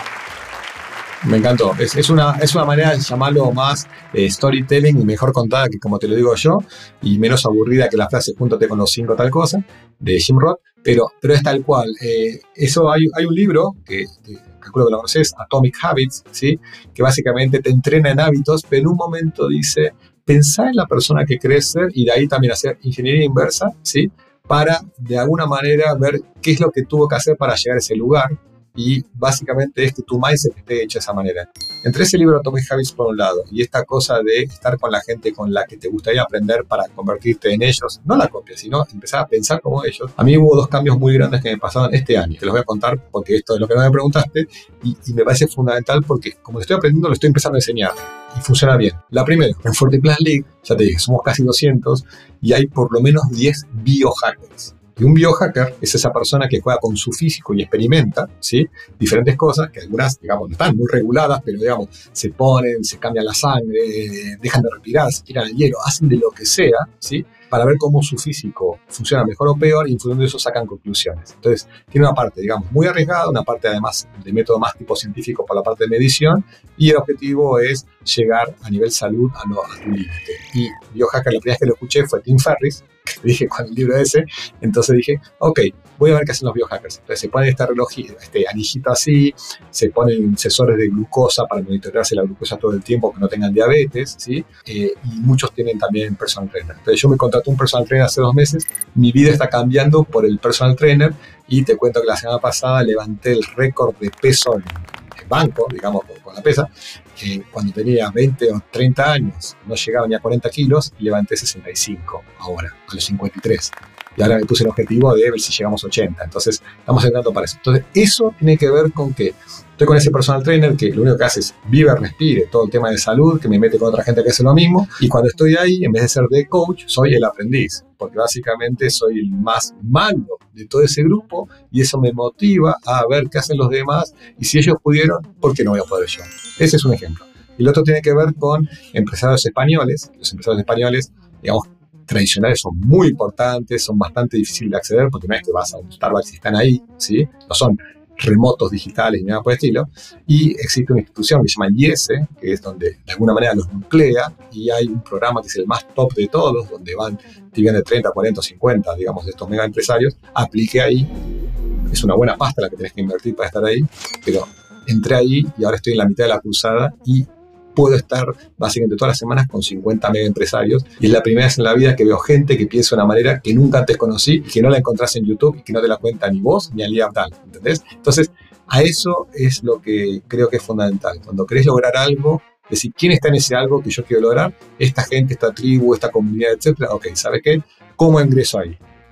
Me encantó. Es, es, una, es una manera de llamarlo más eh, storytelling y mejor contada que como te lo digo yo, y menos aburrida que la frase júntate con los cinco tal cosa, de Jim Roth, pero, pero es tal cual. Eh, eso hay, hay un libro que, que calculo que lo conoces, Atomic Habits, ¿sí? Que básicamente te entrena en hábitos, pero en un momento dice, pensá en la persona que querés ser y de ahí también hacer ingeniería inversa, ¿sí? Para de alguna manera ver qué es lo que tuvo que hacer para llegar a ese lugar. Y básicamente es que tu mindset esté hecho de esa manera. Entre ese libro Atomic Habits por un lado y esta cosa de estar con la gente con la que te gustaría aprender para convertirte en ellos, no la copias, sino empezar a pensar como ellos. A mí hubo dos cambios muy grandes que me pasaron este año. Te los voy a contar porque esto es lo que no me preguntaste y, y me parece fundamental porque como lo estoy aprendiendo lo estoy empezando a enseñar y funciona bien. La primera, en cuarenta Plus League, ya te dije, somos casi doscientos y hay por lo menos diez biohackers. Y un biohacker es esa persona que juega con su físico y experimenta, ¿sí? Diferentes cosas que algunas, digamos, no están muy reguladas, pero, digamos, se ponen, se cambian la sangre, dejan de respirar, se tiran el hielo, hacen de lo que sea, ¿sí? Para ver cómo su físico funciona mejor o peor y en función de eso sacan conclusiones. Entonces, tiene una parte, digamos, muy arriesgada, una parte además de método más tipo científico por la parte de medición y el objetivo es llegar a nivel salud a, lo, a tu límite. Y biohacker, la primera vez que lo escuché fue Tim Ferriss, que te dije con el libro ese, entonces dije, ok, voy a ver qué hacen los biohackers. Entonces se ponen este reloj, este anillito así, se ponen sensores de glucosa para monitorearse la glucosa todo el tiempo, que no tengan diabetes, ¿sí? Eh, y muchos tienen también personal trainer. Entonces yo me contraté un personal trainer hace dos meses, mi vida está cambiando por el personal trainer y te cuento que la semana pasada levanté el récord de peso en, en banco, digamos, con, con la pesa, que cuando tenía veinte o treinta años no llegaba ni a cuarenta kilos y levanté sesenta y cinco ahora, a los cincuenta y tres. Y ahora me puse el objetivo de ver si llegamos a ochenta. Entonces, estamos entrando para eso. Entonces, eso tiene que ver con que estoy con ese personal trainer que lo único que hace es vive, respire, todo el tema de salud, que me mete con otra gente que hace lo mismo. Y cuando estoy ahí, en vez de ser de coach, soy el aprendiz. Porque básicamente soy el más malo de todo ese grupo y eso me motiva a ver qué hacen los demás. Y si ellos pudieron, ¿por qué no voy a poder yo? Ese es un ejemplo. Y el otro tiene que ver con empresarios españoles. Los empresarios españoles, digamos, tradicionales son muy importantes, son bastante difíciles de acceder porque no es que vas a un Starbucks y están ahí, ¿sí? No son remotos digitales ni nada por el estilo. Y existe una institución que se llama I E S E, que es donde de alguna manera los nuclea y hay un programa que es el más top de todos, donde van, tienen de treinta, cuarenta, cincuenta, digamos, de estos mega empresarios. Apliqué ahí. Es una buena pasta la que tenés que invertir para estar ahí, pero entré ahí y ahora estoy en la mitad de la cruzada y puedo estar básicamente todas las semanas con cincuenta mega empresarios y es la primera vez en la vida que veo gente que piensa de una manera que nunca antes conocí, que no la encontrás en YouTube y que no te la cuenta ni vos ni Ali Abdal, ¿entendés? Entonces, a eso es lo que creo que es fundamental. Cuando querés lograr algo, decir quién está en ese algo que yo quiero lograr, esta gente, esta tribu, esta comunidad, etcétera. Ok, ¿sabes qué? ¿Cómo ingreso ahí?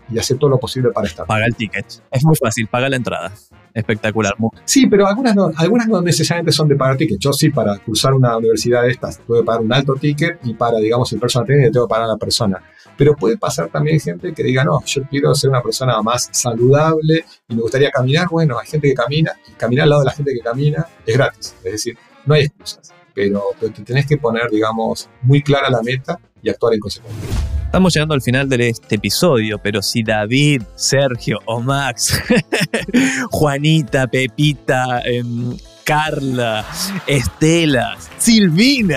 y hacer todo lo posible para estar.
Paga el ticket. Es muy fácil, paga la entrada. Espectacular.
Sí, pero algunas no, algunas no necesariamente son de pagar ticket. Yo sí, para cursar una universidad de estas, tuve que pagar un alto ticket, y para, digamos, el personal trainer tengo que pagar a la persona. Pero puede pasar también gente que diga, no, yo quiero ser una persona más saludable y me gustaría caminar. Bueno, hay gente que camina, y caminar al lado de la gente que camina es gratis. Es decir, no hay excusas. Pero, pero te tenés que poner, digamos, muy clara la meta y actuar en consecuencia.
Estamos llegando al final de este episodio, pero si David, Sergio o Max, Juanita, Pepita, eh, Carla, Estela, Silvina,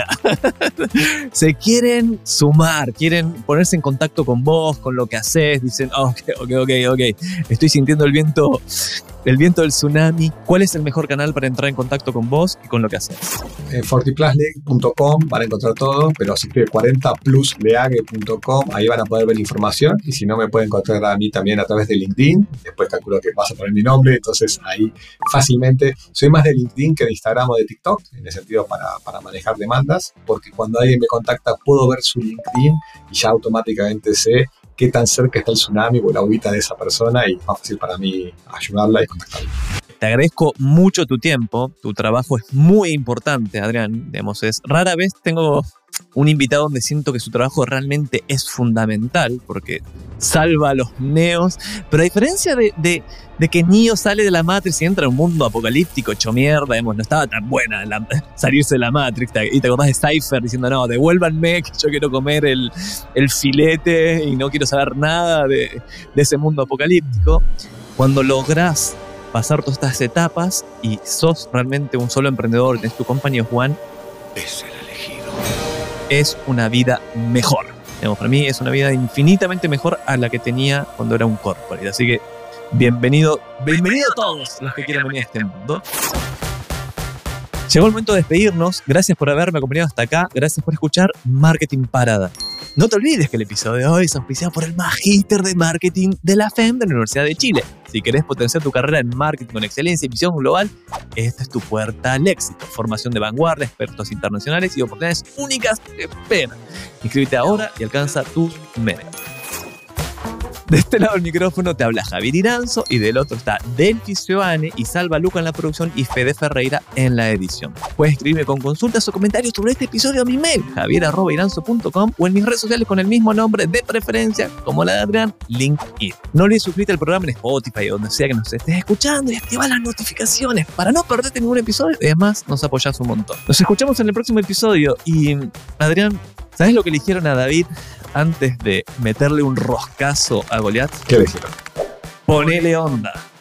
se quieren sumar, quieren ponerse en contacto con vos, con lo que haces, dicen, oh, ok, ok, ok, ok, estoy sintiendo el viento, el viento del tsunami. ¿Cuál es el mejor canal para entrar en contacto con vos y con lo que haces?
En forty plus league punto com van a encontrar todo, pero si escribe cuarenta plus league punto com, ahí van a poder ver información, y si no, me pueden encontrar a mí también a través de LinkedIn. Después calculo que vas a poner mi nombre, entonces ahí fácilmente. Soy más de LinkedIn que de Instagram o de TikTok, en el sentido para, para manejar demandas, porque cuando alguien me contacta puedo ver su LinkedIn y ya automáticamente sé qué tan cerca está el tsunami o la agüita de esa persona, y es más fácil para mí ayudarla y contactarla.
Te agradezco mucho tu tiempo, tu trabajo es muy importante, Adrián. Digamos, es rara vez tengo un invitado donde siento que su trabajo realmente es fundamental, porque salva a los neos, pero a diferencia de, de, de que Neo sale de la Matrix y entra en un mundo apocalíptico hecho mierda, digamos, no estaba tan buena la, salirse de la Matrix, y te acordás de Cypher diciendo, no, devuélvanme que yo quiero comer el, el filete y no quiero saber nada de, de ese mundo apocalíptico. Cuando lográs pasar todas estas etapas y sos realmente un solo emprendedor, tenés tu compañía, Juan,
es el elegido.
Es una vida mejor. Digamos, para mí es una vida infinitamente mejor a la que tenía cuando era un corporate. Así que bienvenido, bienvenido a todos los que quieran venir a este mundo. Llegó el momento de despedirnos. Gracias por haberme acompañado hasta acá. Gracias por escuchar Marketing Parada. No te olvides que el episodio de hoy es auspiciado por el Magíster de Marketing de la F E M de la Universidad de Chile. Si querés potenciar tu carrera en marketing con excelencia y visión global, esta es tu puerta al éxito. Formación de vanguardia, expertos internacionales y oportunidades únicas te esperan. Inscríbete ahora y alcanza tus metas. De este lado del micrófono te habla Javier Iranzo, y del otro está Delphi Seoane y Salva Luca en la producción y Fede Ferreira en la edición. Puedes escribirme con consultas o comentarios sobre este episodio a mi mail, javier arroba iranzo punto com, o en mis redes sociales con el mismo nombre, de preferencia como la de Adrián, LinkedIn. No olvides suscribirte al programa en Spotify o donde sea que nos estés escuchando, y activar las notificaciones para no perderte ningún episodio, y además nos apoyás un montón. Nos escuchamos en el próximo episodio. Y Adrián, ¿sabes lo que le dijeron a David antes de meterle un roscazo a Goliat?
¿Qué le dijeron?
Ponele onda.